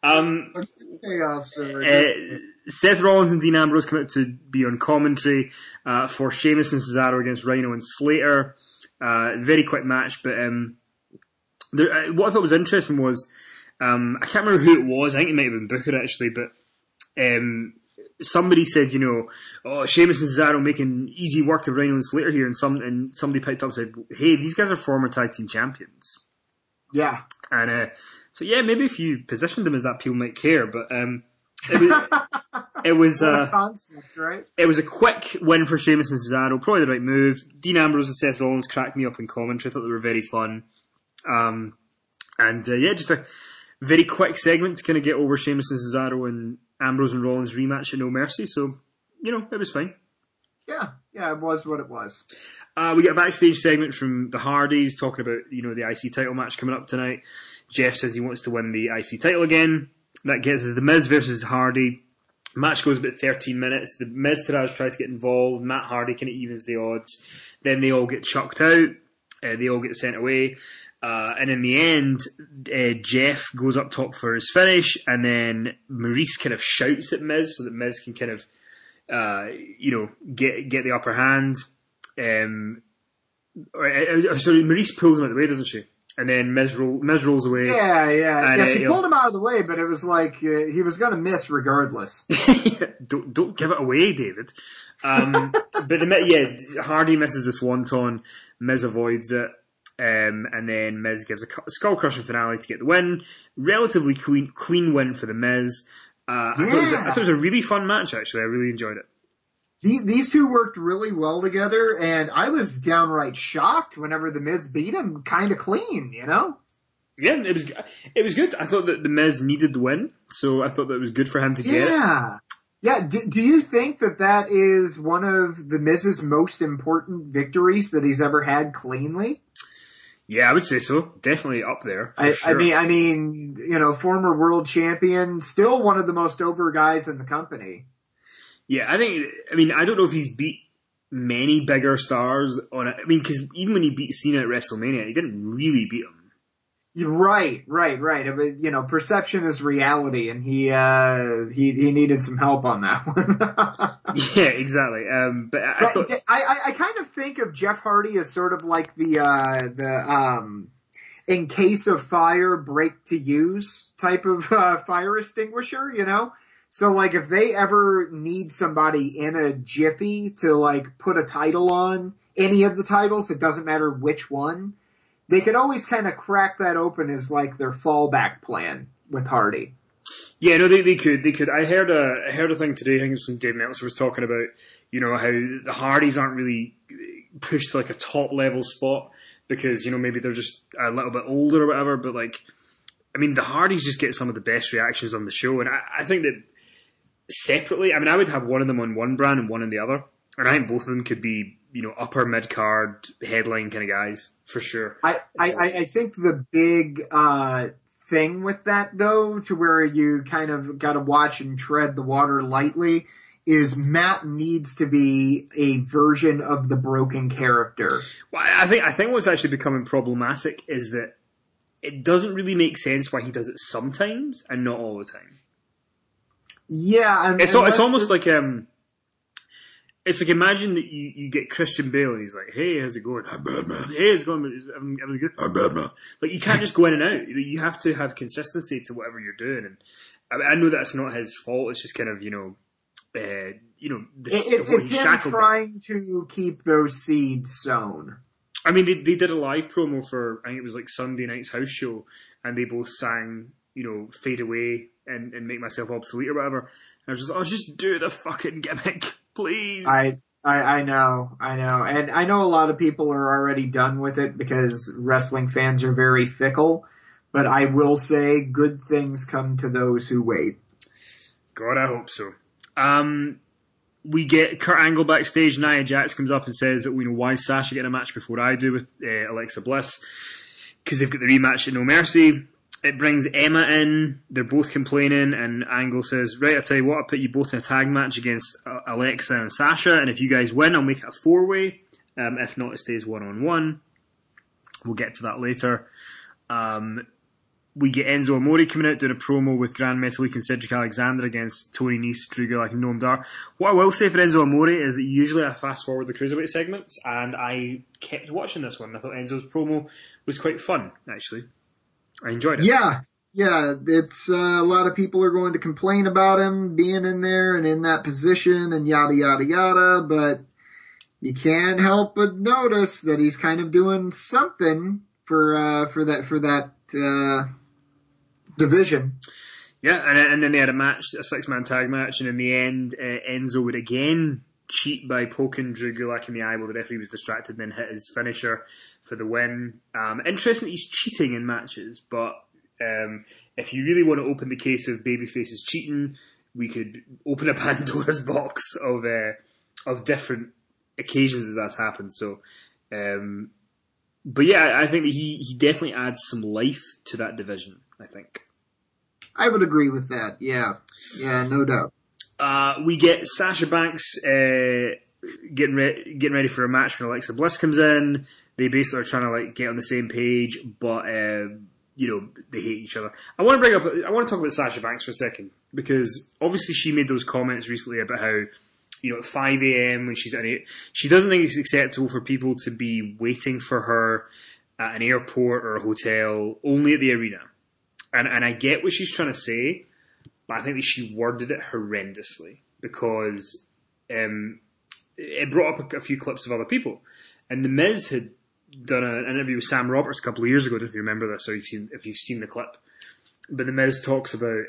Seth Rollins and Dean Ambrose come out to be on commentary for Sheamus and Cesaro against Rhino and Slater. Very quick match, but what I thought was interesting was I can't remember who it was. I think it might have been Booker actually, but somebody said, you know, oh, Sheamus and Cesaro making easy work of Rhino and Slater here, and somebody picked up and said, hey, these guys are former tag team champions. Yeah. And so yeah, maybe if you positioned them as that, people might care. But it was a concept, right? It was a quick win for Sheamus and Cesaro, probably the right move. Dean Ambrose and Seth Rollins cracked me up in commentary. I thought they were very fun. Yeah, just a very quick segment to kind of get over Sheamus and Cesaro and Ambrose and Rollins rematch at No Mercy. So, you know, it was fine. Yeah, it was what it was. We get a backstage segment from the Hardys talking about, you know, the IC title match coming up tonight. Jeff says he wants to win the IC title again. That gets us The Miz versus Hardy. Match goes about 13 minutes. The Miz Taraj tries to get involved. Matt Hardy kind of evens the odds. Then they all get chucked out. They all get sent away. And in the end, Jeff goes up top for his finish, and then Maurice kind of shouts at Miz so that Miz can kind of, you know, get the upper hand. Sorry, Maurice pulls him out of the way, doesn't she? And then Miz rolls away. Yeah. She pulled him out of the way, but it was like he was going to miss regardless. Don't give it away, David. But Hardy misses the swanton. Miz avoids it. And then Miz gives a skull crushing finale to get the win. Relatively clean win for the Miz. I thought it was a really fun match, actually. I really enjoyed it. These two worked really well together, and I was downright shocked whenever the Miz beat him kind of clean, you know? Yeah, it was good. I thought that the Miz needed the win, so I thought that it was good for him to get it. Yeah, do you think that is one of the Miz's most important victories that he's ever had cleanly? Yeah, I would say so. Definitely up there. I mean, you know, former world champion, still one of the most over guys in the company. Yeah, I don't know if he's beat many bigger stars on it. I mean, because even when he beat Cena at WrestleMania, he didn't really beat him. Right. You know, perception is reality, and he needed some help on that one. Yeah, exactly. But I kind of think of Jeff Hardy as sort of like the in case of fire, break to use type of fire extinguisher, you know? So, like, if they ever need somebody in a jiffy to, like, put a title on any of the titles, it doesn't matter which one, they could always kind of crack that open as, like, their fallback plan with Hardy. Yeah, no, they could. I heard a thing today, I think it was from Dave Meltzer, was talking about, you know, how the Hardys aren't really pushed to, like, a top-level spot because, you know, maybe they're just a little bit older or whatever, but, like, I mean, the Hardys just get some of the best reactions on the show, and I think that separately, I mean, I would have one of them on one brand and one on the other. And I think both of them could be, you know, upper mid-card, headline kind of guys, for sure. I think the big thing with that, though, to where you kind of got to watch and tread the water lightly, is Matt needs to be a version of the broken character. Well, I think what's actually becoming problematic is that it doesn't really make sense why he does it sometimes and not all the time. Yeah, it's almost like it's like imagine that you get Christian Bale and he's like, "Hey, how's it going? I'm Batman. Hey, how's it going? Everything good? I'm Batman." Like you can't just go in and out. You have to have consistency to whatever you're doing. And I know that's not his fault. It's just kind of it's him trying to keep those seeds sown. I mean, they did a live promo for, I think it was like Sunday night's house show, and they both sang, Fade Away and Make Myself Obsolete or whatever. And I was just do the fucking gimmick, please. I know. And I know a lot of people are already done with it because wrestling fans are very fickle, but I will say good things come to those who wait. God, I hope so. We get Kurt Angle backstage. Nia Jax comes up and says that, why is Sasha getting a match before I do with Alexa Bliss? Because they've got the rematch at No Mercy. It brings Emma in. They're both complaining, and Angle says, right, I'll tell you what, I'll put you both in a tag match against Alexa and Sasha, and if you guys win, I'll make it a 4-way. If not, it stays 1-on-1. We'll get to that later. We get Enzo Amore coming out doing a promo with Grand Metalik and Cedric Alexander against Tony Nese, Drew Gulak and Noam Dar. What I will say for Enzo Amore is that usually I fast forward the Cruiserweight segments, and I kept watching this one. I thought Enzo's promo was quite fun, actually. I enjoyed it. Yeah, it's a lot of people are going to complain about him being in there and in that position and yada, yada, yada, but you can't help but notice that he's kind of doing something for that division. Yeah, and then they had a match, a 6-man tag match, and in the end, Enzo would again cheat by poking Drew Gulak in the eye while the referee was distracted, and then hit his finisher for the win. Interesting that he's cheating in matches, but if you really want to open the case of babyfaces cheating, we could open a Pandora's box of different occasions as that's happened. So, but yeah, I think that he definitely adds some life to that division, I think. I would agree with that, yeah, no doubt. We get Sasha Banks getting ready for a match when Alexa Bliss comes in. They basically are trying to get on the same page, but they hate each other. I want to talk about Sasha Banks for a second, because obviously she made those comments recently about how at 5 a.m. when she's at she doesn't think it's acceptable for people to be waiting for her at an airport or a hotel, only at the arena. And I get what she's trying to say, but I think that she worded it horrendously, because it brought up a few clips of other people. And The Miz had done an interview with Sam Roberts a couple of years ago. I don't know if you remember this or if you've seen the clip. But The Miz talks about,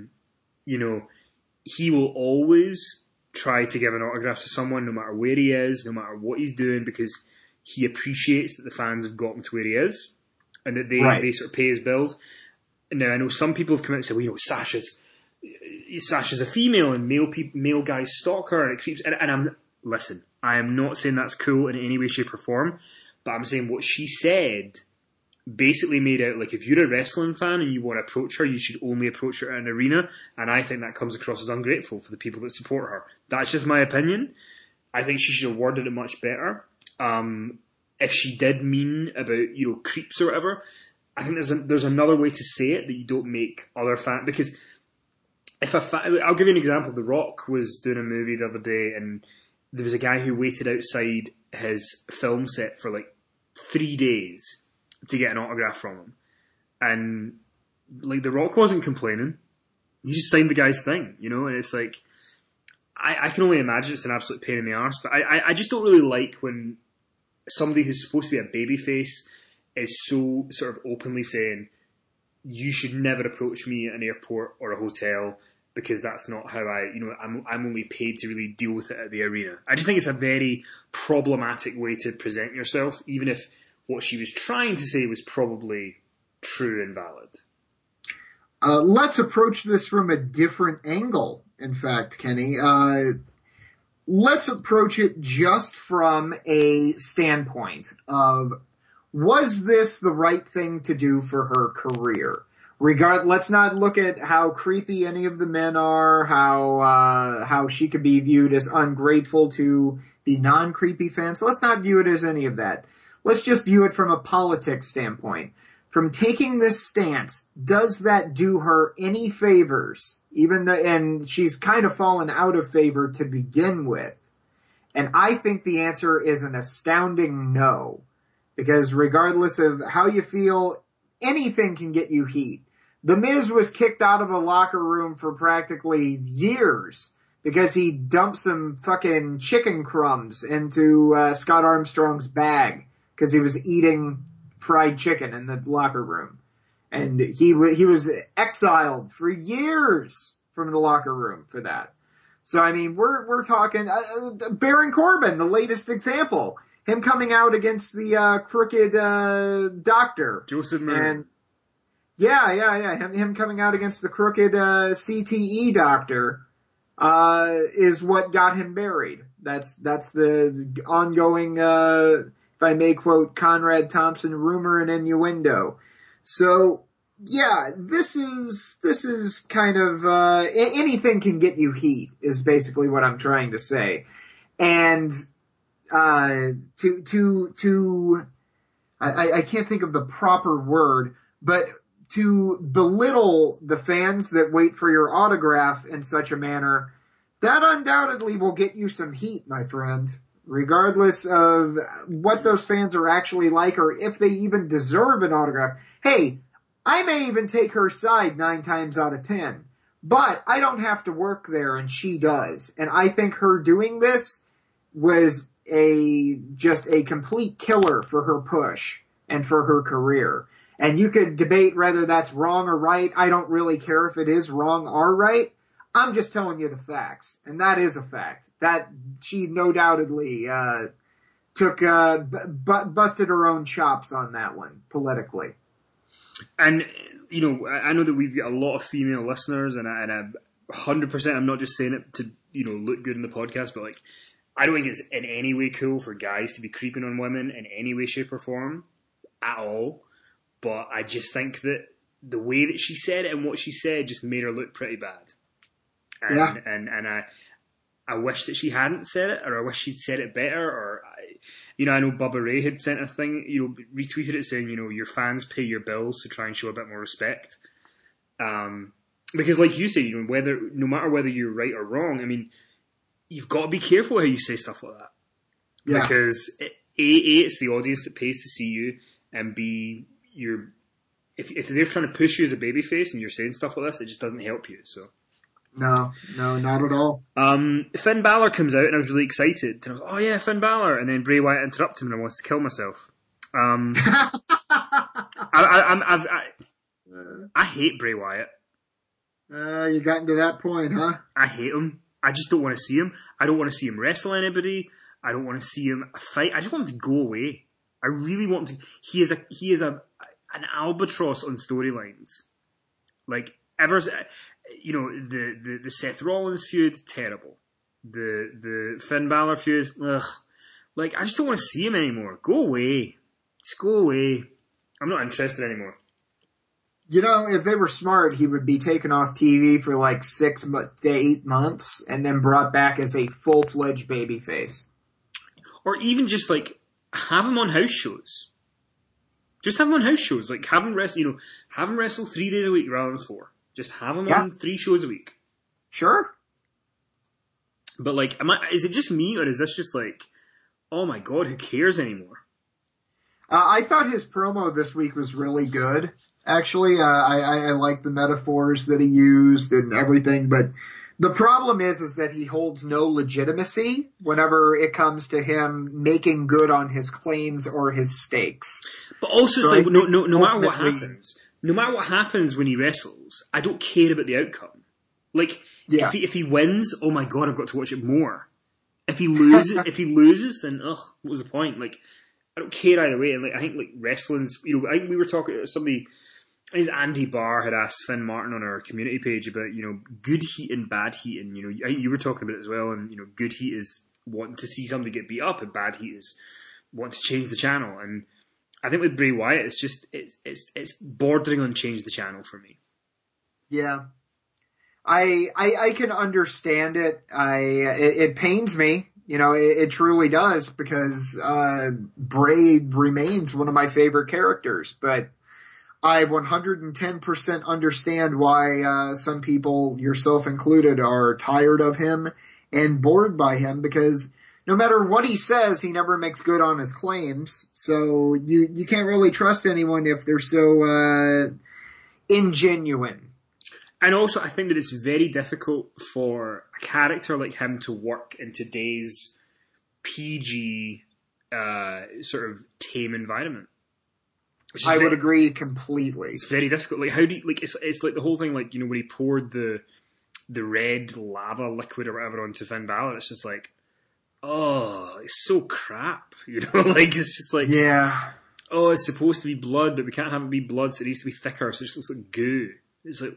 he will always try to give an autograph to someone, no matter where he is, no matter what he's doing, because he appreciates that the fans have got him to where he is, and that they sort of pay his bills. Now, I know some people have come out and said, Sasha's a female, and male guys stalk her, and it creeps. And listen, I am not saying that's cool in any way, shape, or form, but I'm saying what she said basically made out like if you're a wrestling fan and you want to approach her, you should only approach her at an arena, and I think that comes across as ungrateful for the people that support her. That's just my opinion. I think she should have worded it much better. If she did mean about creeps or whatever, I think there's another way to say it that you don't make other fans, because I'll give you an example. The Rock was doing a movie the other day, and there was a guy who waited outside his film set for 3 days to get an autograph from him. And The Rock wasn't complaining. He just signed the guy's thing, and it's I can only imagine it's an absolute pain in the arse, but I just don't really like when somebody who's supposed to be a babyface is so sort of openly saying, you should never approach me at an airport or a hotel, because that's not how I'm only paid to really deal with it at the arena. I just think it's a very problematic way to present yourself, even if what she was trying to say was probably true and valid. Let's approach this from a different angle, in fact, Kenny. Let's approach it just from a standpoint of, was this the right thing to do for her career? Let's not look at how creepy any of the men are, how she could be viewed as ungrateful to the non-creepy fans. Let's not view it as any of that. Let's just view it from a politics standpoint. From taking this stance, does that do her any favors? And she's kind of fallen out of favor to begin with. And I think the answer is an astounding no. Because regardless of how you feel, anything can get you heat. The Miz was kicked out of a locker room for practically years because he dumped some fucking chicken crumbs into Scott Armstrong's bag because he was eating fried chicken in the locker room. And he was exiled for years from the locker room for that. So, I mean, we're talking Baron Corbin, the latest example. Him coming out against the crooked doctor. Joseph Murray. And yeah. Him coming out against the crooked CTE doctor is what got him buried. That's the ongoing, if I may quote Conrad Thompson, rumor and innuendo. So, yeah, this is kind of, anything can get you heat is basically what I'm trying to say. And, I can't think of the proper word, but to belittle the fans that wait for your autograph in such a manner, that undoubtedly will get you some heat, my friend. Regardless of what those fans are actually like or if they even deserve an autograph. Hey, I may even take her side 9 times out of 10, but I don't have to work there and she does. And I think her doing this was just a complete killer for her push and for her career. And you could debate whether that's wrong or right. I don't really care if it is wrong or right. I'm just telling you the facts. And that is a fact. That she no doubtedly busted her own chops on that one, politically. And, I know that we've got a lot of female listeners, and I 100%, I'm not just saying it to, look good in the podcast, but, I don't think it's in any way cool for guys to be creeping on women in any way, shape, or form at all. But I just think that the way that she said it and what she said just made her look pretty bad. And I wish that she hadn't said it, or I wish she'd said it better, or I know Bubba Ray had sent a thing, retweeted it saying, your fans pay your bills to try and show a bit more respect. Because like you say, no matter whether you're right or wrong, I mean, you've got to be careful how you say stuff like that. Yeah. Because A, it's the audience that pays to see you, and B, if they're trying to push you as a babyface and you're saying stuff like this, it just doesn't help you. So. No, not at all. Finn Balor comes out and I was really excited. And I was oh yeah, Finn Balor. And then Bray Wyatt interrupted him and I wanted to kill myself. I hate Bray Wyatt. You got into that point, huh? I hate him. I just don't want to see him. I don't want to see him wrestle anybody. I don't want to see him fight. I just want him to go away. I really want him to. He is an albatross on storylines. Like the Seth Rollins feud, terrible. The Finn Balor feud, ugh. Like, I just don't want to see him anymore. Go away. Just go away. I'm not interested anymore. If they were smart, he would be taken off TV for 6 to 8 months and then brought back as a full-fledged babyface. Or even just, have him on house shows. Just have him on house shows. Have him wrestle 3 days a week rather than 4. Just have him on 3 shows a week. Sure. But, is it just me, or is this just oh my god, who cares anymore? I thought his promo this week was really good. Actually, I like the metaphors that he used and everything, but the problem is that he holds no legitimacy whenever it comes to him making good on his claims or his stakes. But also, so no matter what happens, no matter what happens when he wrestles, I don't care about the outcome. If he wins, oh my god, I've got to watch it more. If he loses, then what was the point? I don't care either way. And I think wrestling's, I think we were talking to somebody. I think Andy Barr had asked Finn Martin on our community page about good heat and bad heat, and I think you were talking about it as well. And good heat is wanting to see somebody get beat up, and bad heat is wanting to change the channel. And I think with Bray Wyatt, it's just it's bordering on change the channel for me. Yeah, I can understand it. It pains me. It truly does, because Bray remains one of my favorite characters, but I 110% understand why some people, yourself included, are tired of him and bored by him, because no matter what he says, he never makes good on his claims. So you can't really trust anyone if they're so ingenuine. And also, I think that it's very difficult for a character like him to work in today's PG sort of tame environment. I would agree completely. It's very difficult. Like, how do you, like, it's like the whole thing, like, you know, when he poured the red lava liquid or whatever onto Finn Balor, it's just like, oh, it's so crap, you know? Like, it's just like, yeah. Oh, it's supposed to be blood, but we can't have it be blood, so it needs to be thicker, so it just looks like goo. It's like,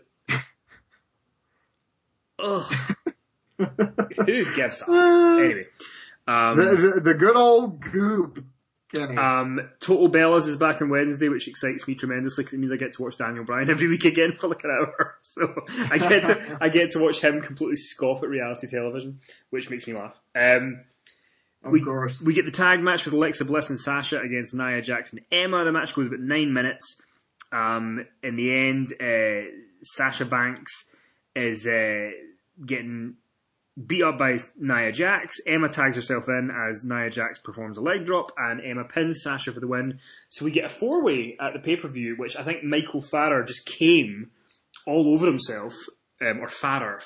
ugh. Who gives a Anyway. The good old goop, Kenny. Total Bellas is back on Wednesday, which excites me tremendously because it means I get to watch Daniel Bryan every week again for like an hour. So I get to watch him completely scoff at reality television, which makes me laugh. Of course. We get the tag match with Alexa Bliss and Sasha against Nia Jax and Emma. The match goes about 9 minutes. In the end, Sasha Banks is getting beat up by Nia Jax. Emma tags herself in as Nia Jax performs a leg drop, and Emma pins Sasha for the win. So we get a 4-way at the pay-per-view, which I think Michael Farrer just came all over himself, or Farrer,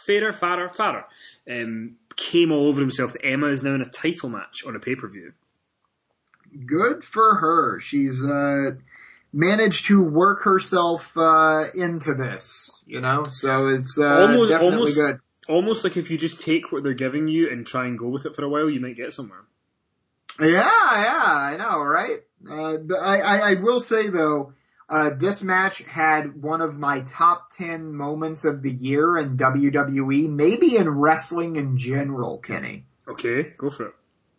came all over himself that Emma is now in a title match on a pay-per-view. Good for her. She's managed to work herself into this, you know? So it's definitely good. Almost like if you just take what they're giving you and try and go with it for a while, you might get somewhere. Yeah, I know, right? But I will say, though, this match had one of my top 10 moments of the year in WWE, maybe in wrestling in general, Kenny. Okay, go for it.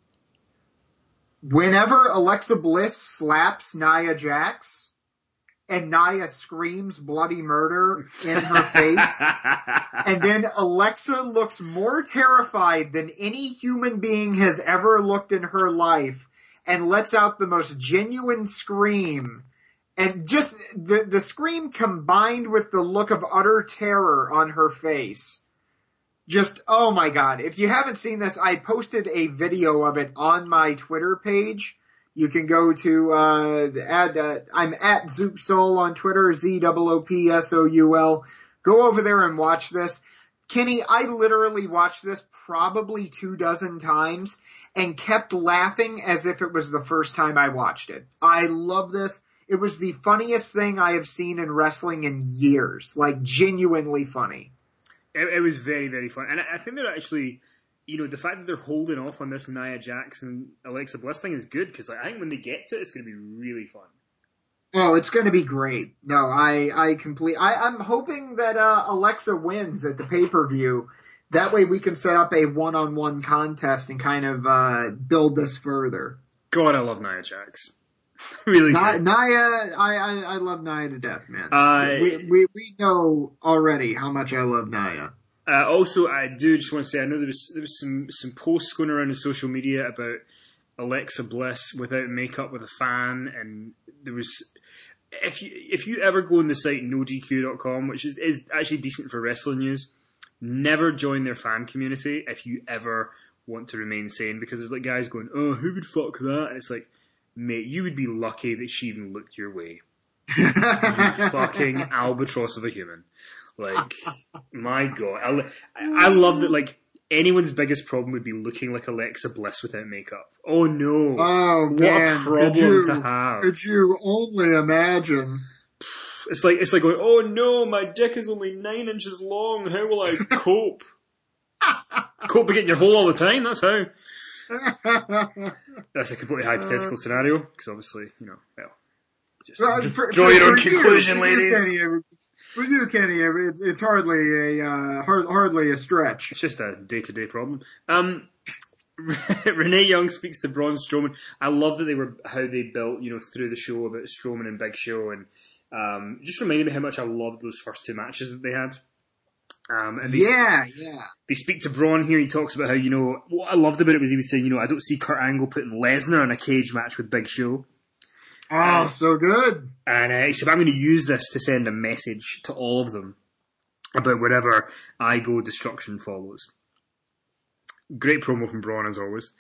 Whenever Alexa Bliss slaps Nia Jax, and Nia screams bloody murder in her face, and then Alexa looks more terrified than any human being has ever looked in her life, and lets out the most genuine scream. And just the scream combined with the look of utter terror on her face. Just, oh my God. If you haven't seen this, I posted a video of it on my Twitter page. You can go to, I'm at Zoopsoul on Twitter, ZOOPSOUL. Go over there and watch this. Kenny, I literally watched this probably 24 times and kept laughing as if it was the first time I watched it. I love this. It was the funniest thing I have seen in wrestling in years. Like, genuinely funny. It was very, very fun. And I think they're actually, you know, the fact that they're holding off on this Nia Jax and Alexa Bliss thing is good, because I think when they get to it, it's going to be really fun. Oh, it's going to be great. No, I'm hoping that Alexa wins at the pay-per-view. That way we can set up a one-on-one contest and kind of build this further. God, I love Nia Jax. Really, Nia, I love Nia to death, man. We know already how much I love Nia. Also, I do just want to say, I know there was some posts going around on social media about Alexa Bliss without makeup with a fan, and there was, if you ever go on the site nodq.com, which is actually decent for wrestling news, never join their fan community if you ever want to remain sane, because there's like guys going, oh, who would fuck that? And it's like, mate, you would be lucky that she even looked your way. You fucking albatross of a human. Like, my God. I love that, like, anyone's biggest problem would be looking like Alexa Bliss without makeup. Oh, no. Oh, man. What a problem to have. Could you only imagine? It's like going, oh, no, my dick is only 9 inches long. How will I cope? Cope by getting your hole all the time, that's how. That's a completely hypothetical scenario, because obviously, you know, well, just draw your own conclusion, ladies. For you, Kenny, it's hardly a stretch. It's just a day-to-day problem. Renee Young speaks to Braun Strowman. I love that how they built, you know, through the show about Strowman and Big Show, and just reminded me how much I loved those first 2 matches that they had. And they speak to Braun here. He talks about how, you know, what I loved about it was he was saying, you know, I don't see Kurt Angle putting Lesnar in a cage match with Big Show. Oh, so good. And he said, I'm going to use this to send a message to all of them about wherever I go, destruction follows. Great promo from Braun, as always.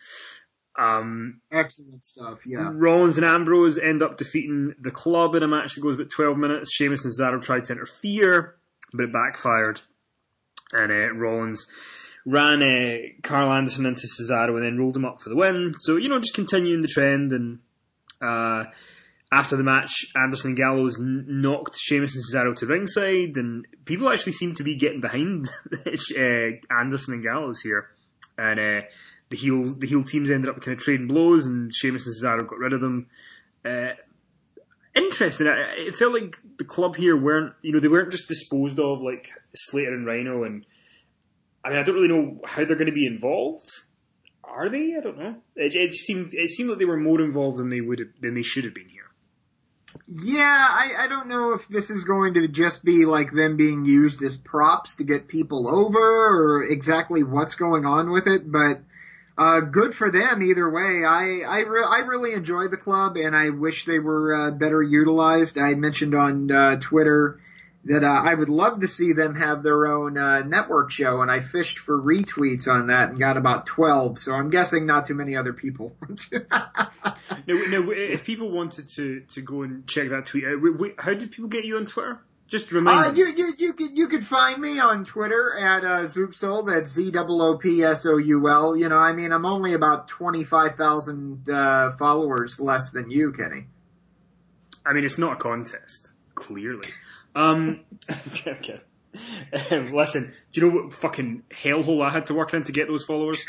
Excellent stuff, yeah. Rollins and Ambrose end up defeating the Club in a match that goes about 12 minutes. Sheamus and Cesaro tried to interfere, but it backfired. And Rollins ran Carl Anderson into Cesaro and then rolled him up for the win. So, just continuing the trend. And after the match, Anderson and Gallows knocked Sheamus and Cesaro to ringside, and people actually seem to be getting behind Anderson and Gallows here. And the heel teams ended up kind of trading blows, and Sheamus and Cesaro got rid of them. Interesting. It felt like the club here weren't just disposed of like Slater and Rhino, and I don't really know how they're going to be involved. Are they? I don't know. It seemed like they were more involved than they should have been here. Yeah, I don't know if this is going to just be like them being used as props to get people over, or exactly what's going on with it, but good for them either way. I really enjoy the club, and I wish they were better utilized. I mentioned on Twitter that I would love to see them have their own network show, and I fished for retweets on that and got about 12, so I'm guessing not too many other people. No, if people wanted to go and check that tweet out, how did people get you on Twitter? Just remind me. You could find me on Twitter at Zoopsoul, that's ZOOPSOUL. I'm only about 25,000 followers less than you, Kenny. I mean, it's not a contest, clearly. Okay. Listen, do you know what fucking hellhole I had to work in to get those followers?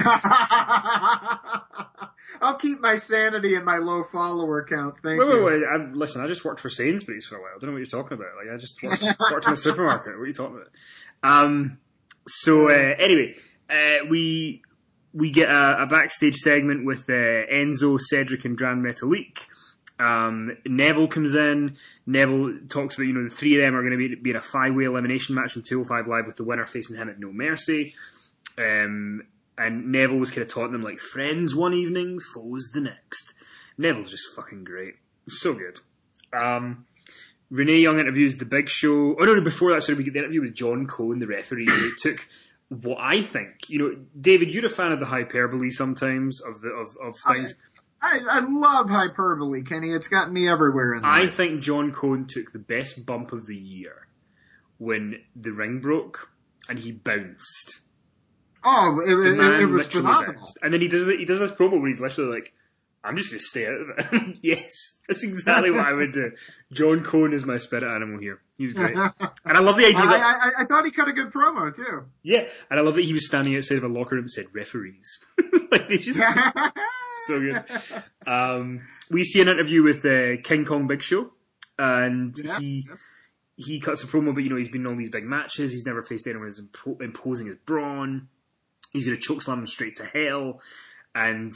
I'll keep my sanity and my low follower count. Thank you. Wait. Listen, I just worked for Sainsbury's for a while. I don't know what you're talking about. Like, I just worked in a supermarket. What are you talking about? Anyway, we get a backstage segment with Enzo, Cedric, and Grand Metalik. Neville comes in. Neville talks about, the three of them are going to be in a 5-way elimination match in 205 Live with the winner facing him at No Mercy. And Neville was kind of taunting them like, friends one evening, foes the next. Neville's just fucking great. So good. Renee Young interviews The Big Show. Oh, no, before that, we get the interview with John Cone, the referee, who took what I think, David, you're a fan of the hyperbole sometimes of things. I love hyperbole, Kenny. It's gotten me everywhere in life. I think John Cone took the best bump of the year when the ring broke and he bounced. Oh, it was phenomenal. Bounced. And then he does this promo where he's literally like, I'm just going to stay out of it. Yes, that's exactly what I would do. John Cone is my spirit animal here. He was great. And I love the idea that... I thought he cut a good promo, too. Yeah, and I love that he was standing outside of a locker room and said, referees. Like, they just... So good. We see an interview with King Kong Big Show, and he cuts a promo, but he's been in all these big matches. He's never faced anyone who's imposing his brawn. He's going to chokeslam him straight to hell, and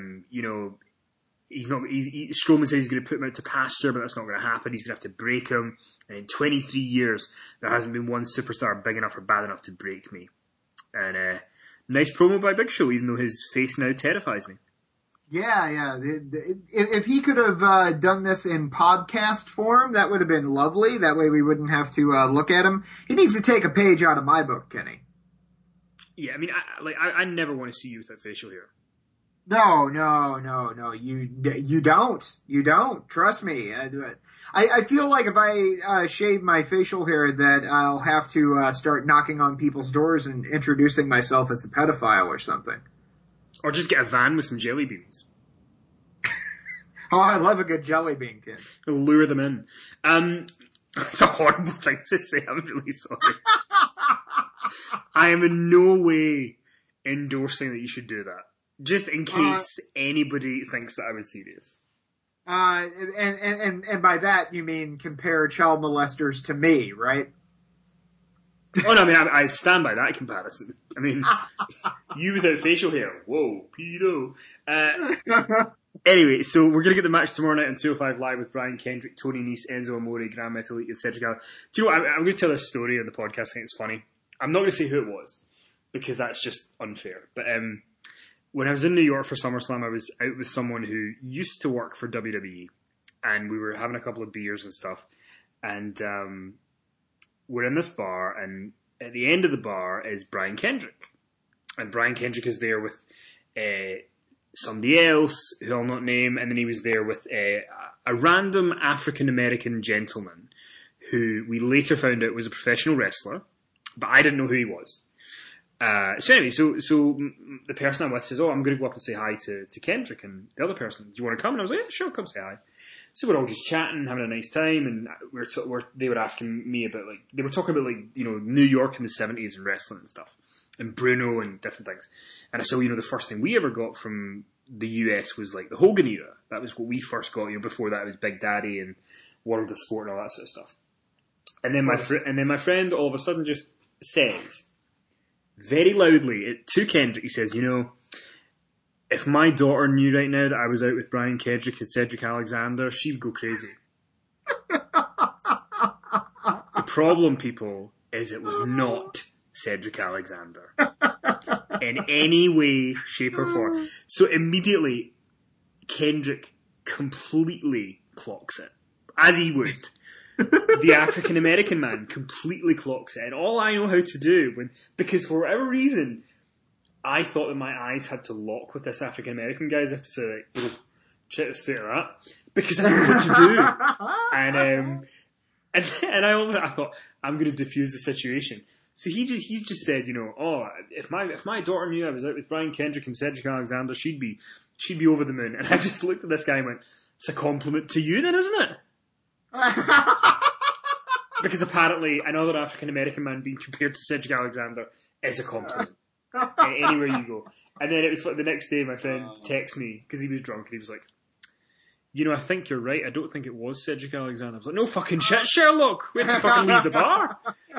Strowman says he's going to put him out to pasture, but that's not going to happen. He's going to have to break him. And in 23 years, there hasn't been one superstar big enough or bad enough to break me. And nice promo by Big Show, even though his face now terrifies me. Yeah. If he could have done this in podcast form, that would have been lovely. That way we wouldn't have to look at him. He needs to take a page out of my book, Kenny. Yeah, I mean, I never want to see you without facial hair. No. You don't. Trust me. I feel like if I shave my facial hair that I'll have to start knocking on people's doors and introducing myself as a pedophile or something. Or just get a van with some jelly beans. Oh, I love a good jelly bean, kid. It'll lure them in. It's a horrible thing to say. I'm really sorry. I am in no way endorsing that you should do that. Just in case anybody thinks that I was serious. And by that you mean compare child molesters to me, right? Oh no, I mean I stand by that comparison. I mean, you without facial hair, whoa, pedo. Anyway, so we're gonna get the match tomorrow night on 205 Live with Brian Kendrick, Tony Nese, Enzo Amore, Gran Metalik, and Cedric Allen. Do you know what? I'm gonna tell this story on the podcast. I think it's funny. I'm not gonna say who it was because that's just unfair. But when I was in New York for SummerSlam, I was out with someone who used to work for WWE, and we were having a couple of beers and stuff, and we're in this bar, and at the end of the bar is Brian Kendrick. And Brian Kendrick is there with somebody else, who I'll not name, and then he was there with a random African-American gentleman who we later found out was a professional wrestler, but I didn't know who he was. So anyway, so the person I'm with says, "Oh, I'm going to go up and say hi to Kendrick," and the other person, "Do you want to come?" And I was like, "Yeah, sure, come say hi." So we're all just chatting, having a nice time, and they were asking me about they were talking about New York in the '70s and wrestling and stuff, and Bruno and different things. And I said, the first thing we ever got from the US was the Hogan era. That was what we first got. Before that it was Big Daddy and World of Sport and all that sort of stuff. And then my friend all of a sudden just says, very loudly to Kendrick, he says, if my daughter knew right now that I was out with Brian Kendrick and Cedric Alexander, she'd go crazy. The problem, people, is it was not Cedric Alexander in any way, shape, or form. So immediately, Kendrick completely clocks it, as he would. The African American man completely clocks it, and all I know how to do, because for whatever reason, I thought that my eyes had to lock with this African American guy. I had to say, check the state of that, because I didn't know what to do. And I thought, I'm going to diffuse the situation. So he's just said, if my daughter knew I was out with Brian Kendrick and Cedric Alexander, she'd be over the moon. And I just looked at this guy and went, it's a compliment to you then, isn't it? Because apparently another African American man being compared to Cedric Alexander is a compliment. Anywhere you go. And then it was the next day my friend texted me, because he was drunk, and he was like, I think you're right, I don't think it was Cedric Alexander. I was like, no fucking shit, Sherlock! We had to fucking leave the bar.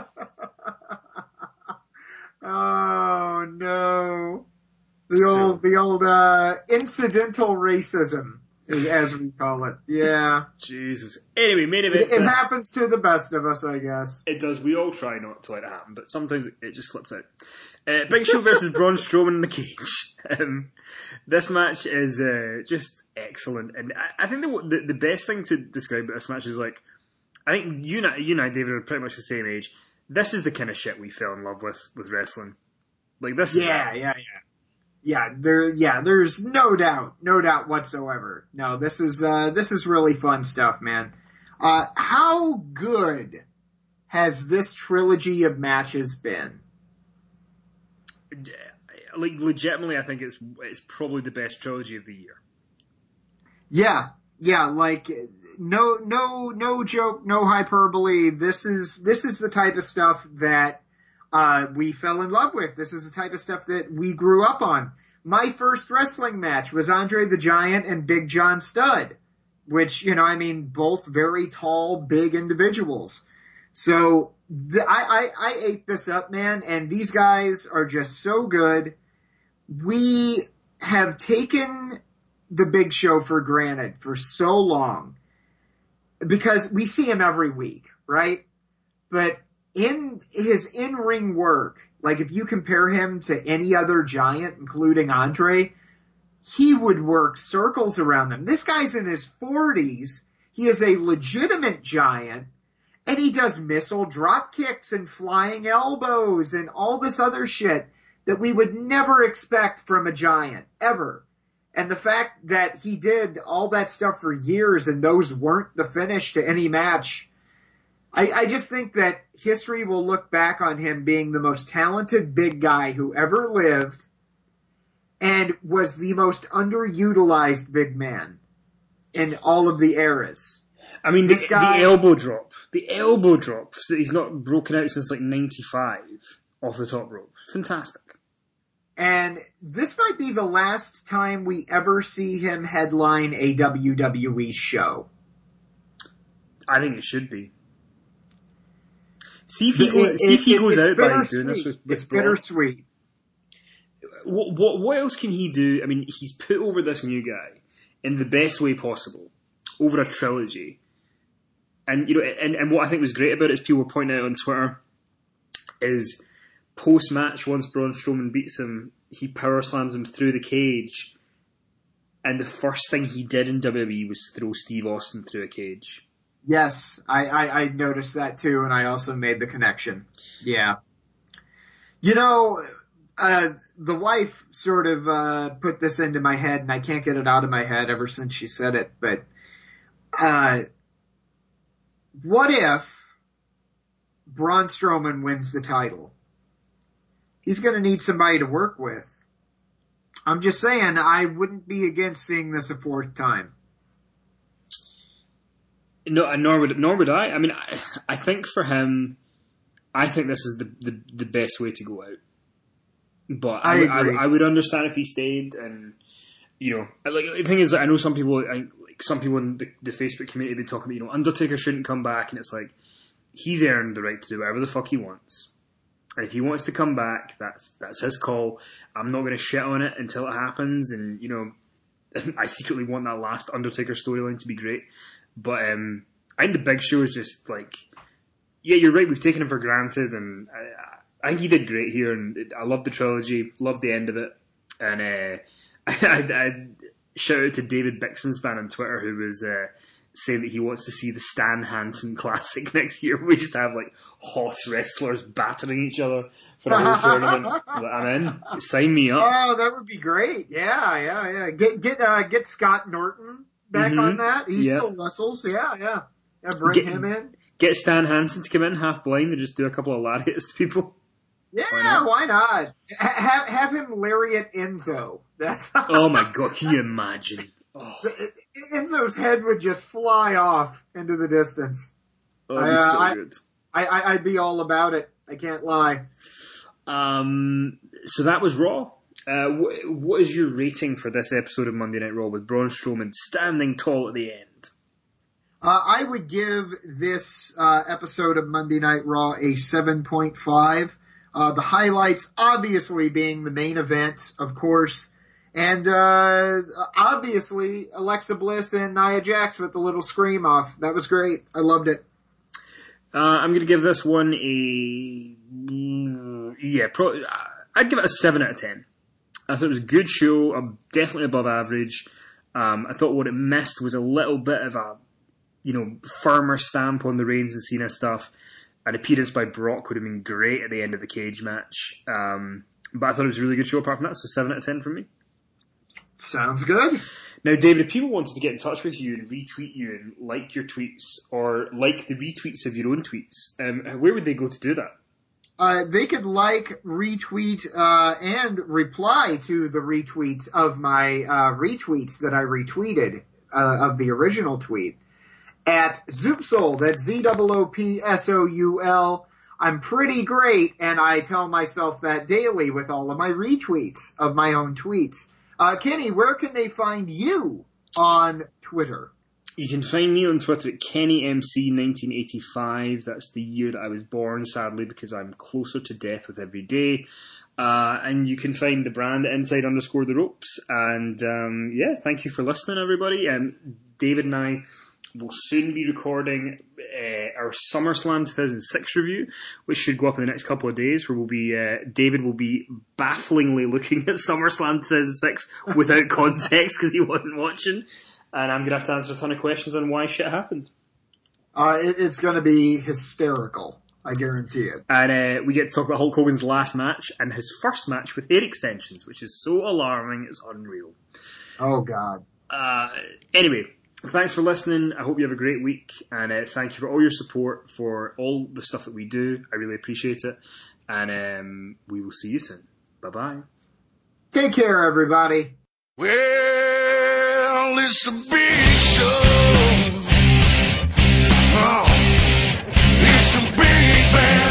Oh no. The old incidental racism, as we call it. Yeah. Jesus. Anyway, main event. It happens to the best of us, I guess. It does. We all try not to let it happen, but sometimes it just slips out. Big Show versus Braun Strowman in the cage. This match is just excellent, and I think the best thing to describe about this match is I think you and I, David, are pretty much the same age. This is the kind of shit we fell in love with wrestling. This. Yeah. There's no doubt whatsoever. No, this is really fun stuff, man. How good has this trilogy of matches been? Legitimately, I think it's probably the best trilogy of the year. Yeah, no joke, no hyperbole. This is the type of stuff that we fell in love with. This is the type of stuff that we grew up on. My first wrestling match was Andre the Giant and Big John Studd, which, both very tall, big individuals. So I ate this up, man, and these guys are just so good. We have taken the Big Show for granted for so long because we see him every week, right? But in his in-ring work, if you compare him to any other giant, including Andre, he would work circles around them. This guy's in his 40s. He is a legitimate giant, and he does missile drop kicks and flying elbows and all this other shit that we would never expect from a giant, ever. And the fact that he did all that stuff for years and those weren't the finish to any match, I just think that history will look back on him being the most talented big guy who ever lived and was the most underutilized big man in all of the eras. I mean, the elbow drop. The elbow drop. So he's not broken out since 95 off the top rope. Fantastic. And this might be the last time we ever see him headline a WWE show. I think it should be. See if he goes out by doing this with It's bittersweet. What else can he do? I mean, he's put over this new guy in the best way possible over a trilogy. And and what I think was great about it, as people were pointing out on Twitter, is post-match, once Braun Strowman beats him, he power slams him through the cage, and the first thing he did in WWE was throw Steve Austin through a cage. Yes, I noticed that too, and I also made the connection. Yeah. The wife sort of put this into my head, and I can't get it out of my head ever since she said it, but what if Braun Strowman wins the title he's going to need somebody to work with. I'm just saying, I wouldn't be against seeing this a fourth time. No, nor would I. I mean, I think for him, I think this is the best way to go out. But I would understand if he stayed, and like the thing is, I know some people in the Facebook community have been talking about, Undertaker shouldn't come back, and it's like he's earned the right to do whatever the fuck he wants. And if he wants to come back, that's his call. I'm not going to shit on it until it happens, and I secretly want that last Undertaker storyline to be great. But I think the Big Show is just like, yeah, you're right. We've taken him for granted, and I think he did great here. And I love the trilogy, love the end of it. And I shout out to David Bixenspan on Twitter, who was saying that he wants to see the Stan Hansen Classic next year. We just have like horse wrestlers battering each other for the whole tournament. I'm in. Sign me up. Oh, that would be great. Yeah. Get Scott Norton back on that. He still wrestles. Yeah. Bring him in. Get Stan Hansen to come in half blind and just do a couple of lariats to people. Yeah, why not? Have him lariat Enzo. That's oh my god, can you imagine? Oh. Enzo's head would just fly off into the distance. Oh, it'd be so good. I'd be all about it. I can't lie. So that was Raw. What is your rating for this episode of Monday Night Raw with Braun Strowman standing tall at the end? I would give this episode of Monday Night Raw a 7.5. The highlights obviously being the main event, of course, and obviously Alexa Bliss and Nia Jax with the little scream off. That was great. I loved it. I'm going to give this one I'd give it a 7 out of 10. I thought it was a good show, definitely above average. I thought what it missed was a little bit of a firmer stamp on the Reigns and Cena stuff. An appearance by Brock would have been great at the end of the cage match. But I thought it was a really good show apart from that, so 7 out of 10 from me. Sounds good. Now, David, if people wanted to get in touch with you and retweet you and like your tweets, or like the retweets of your own tweets, where would they go to do that? They could like, retweet, and reply to the retweets of my retweets that I retweeted of the original tweet. At Zoopsoul, that's ZOOPSOUL. I'm pretty great, and I tell myself that daily with all of my retweets of my own tweets. Kenny, where can they find you on Twitter? You can find me on Twitter at KennyMC1985. That's the year that I was born, sadly, because I'm closer to death with every day. And you can find the brand at Inside_the Ropes. And thank you for listening, everybody. David and I will soon be recording our SummerSlam 2006 review, which should go up in the next couple of days, where David will be bafflingly looking at SummerSlam 2006 without context because he wasn't watching, and I'm going to have to answer a ton of questions on why shit happened. It's going to be hysterical, I guarantee it. And we get to talk about Hulk Hogan's last match and his first match with hair extensions, which is so alarming, it's unreal. Oh, God. Anyway, thanks for listening. I hope you have a great week, and thank you for all your support for all the stuff that we do. I really appreciate it, and we will see you soon. Bye-bye. Take care, everybody. Well, it's a big show. Oh, it's a big band.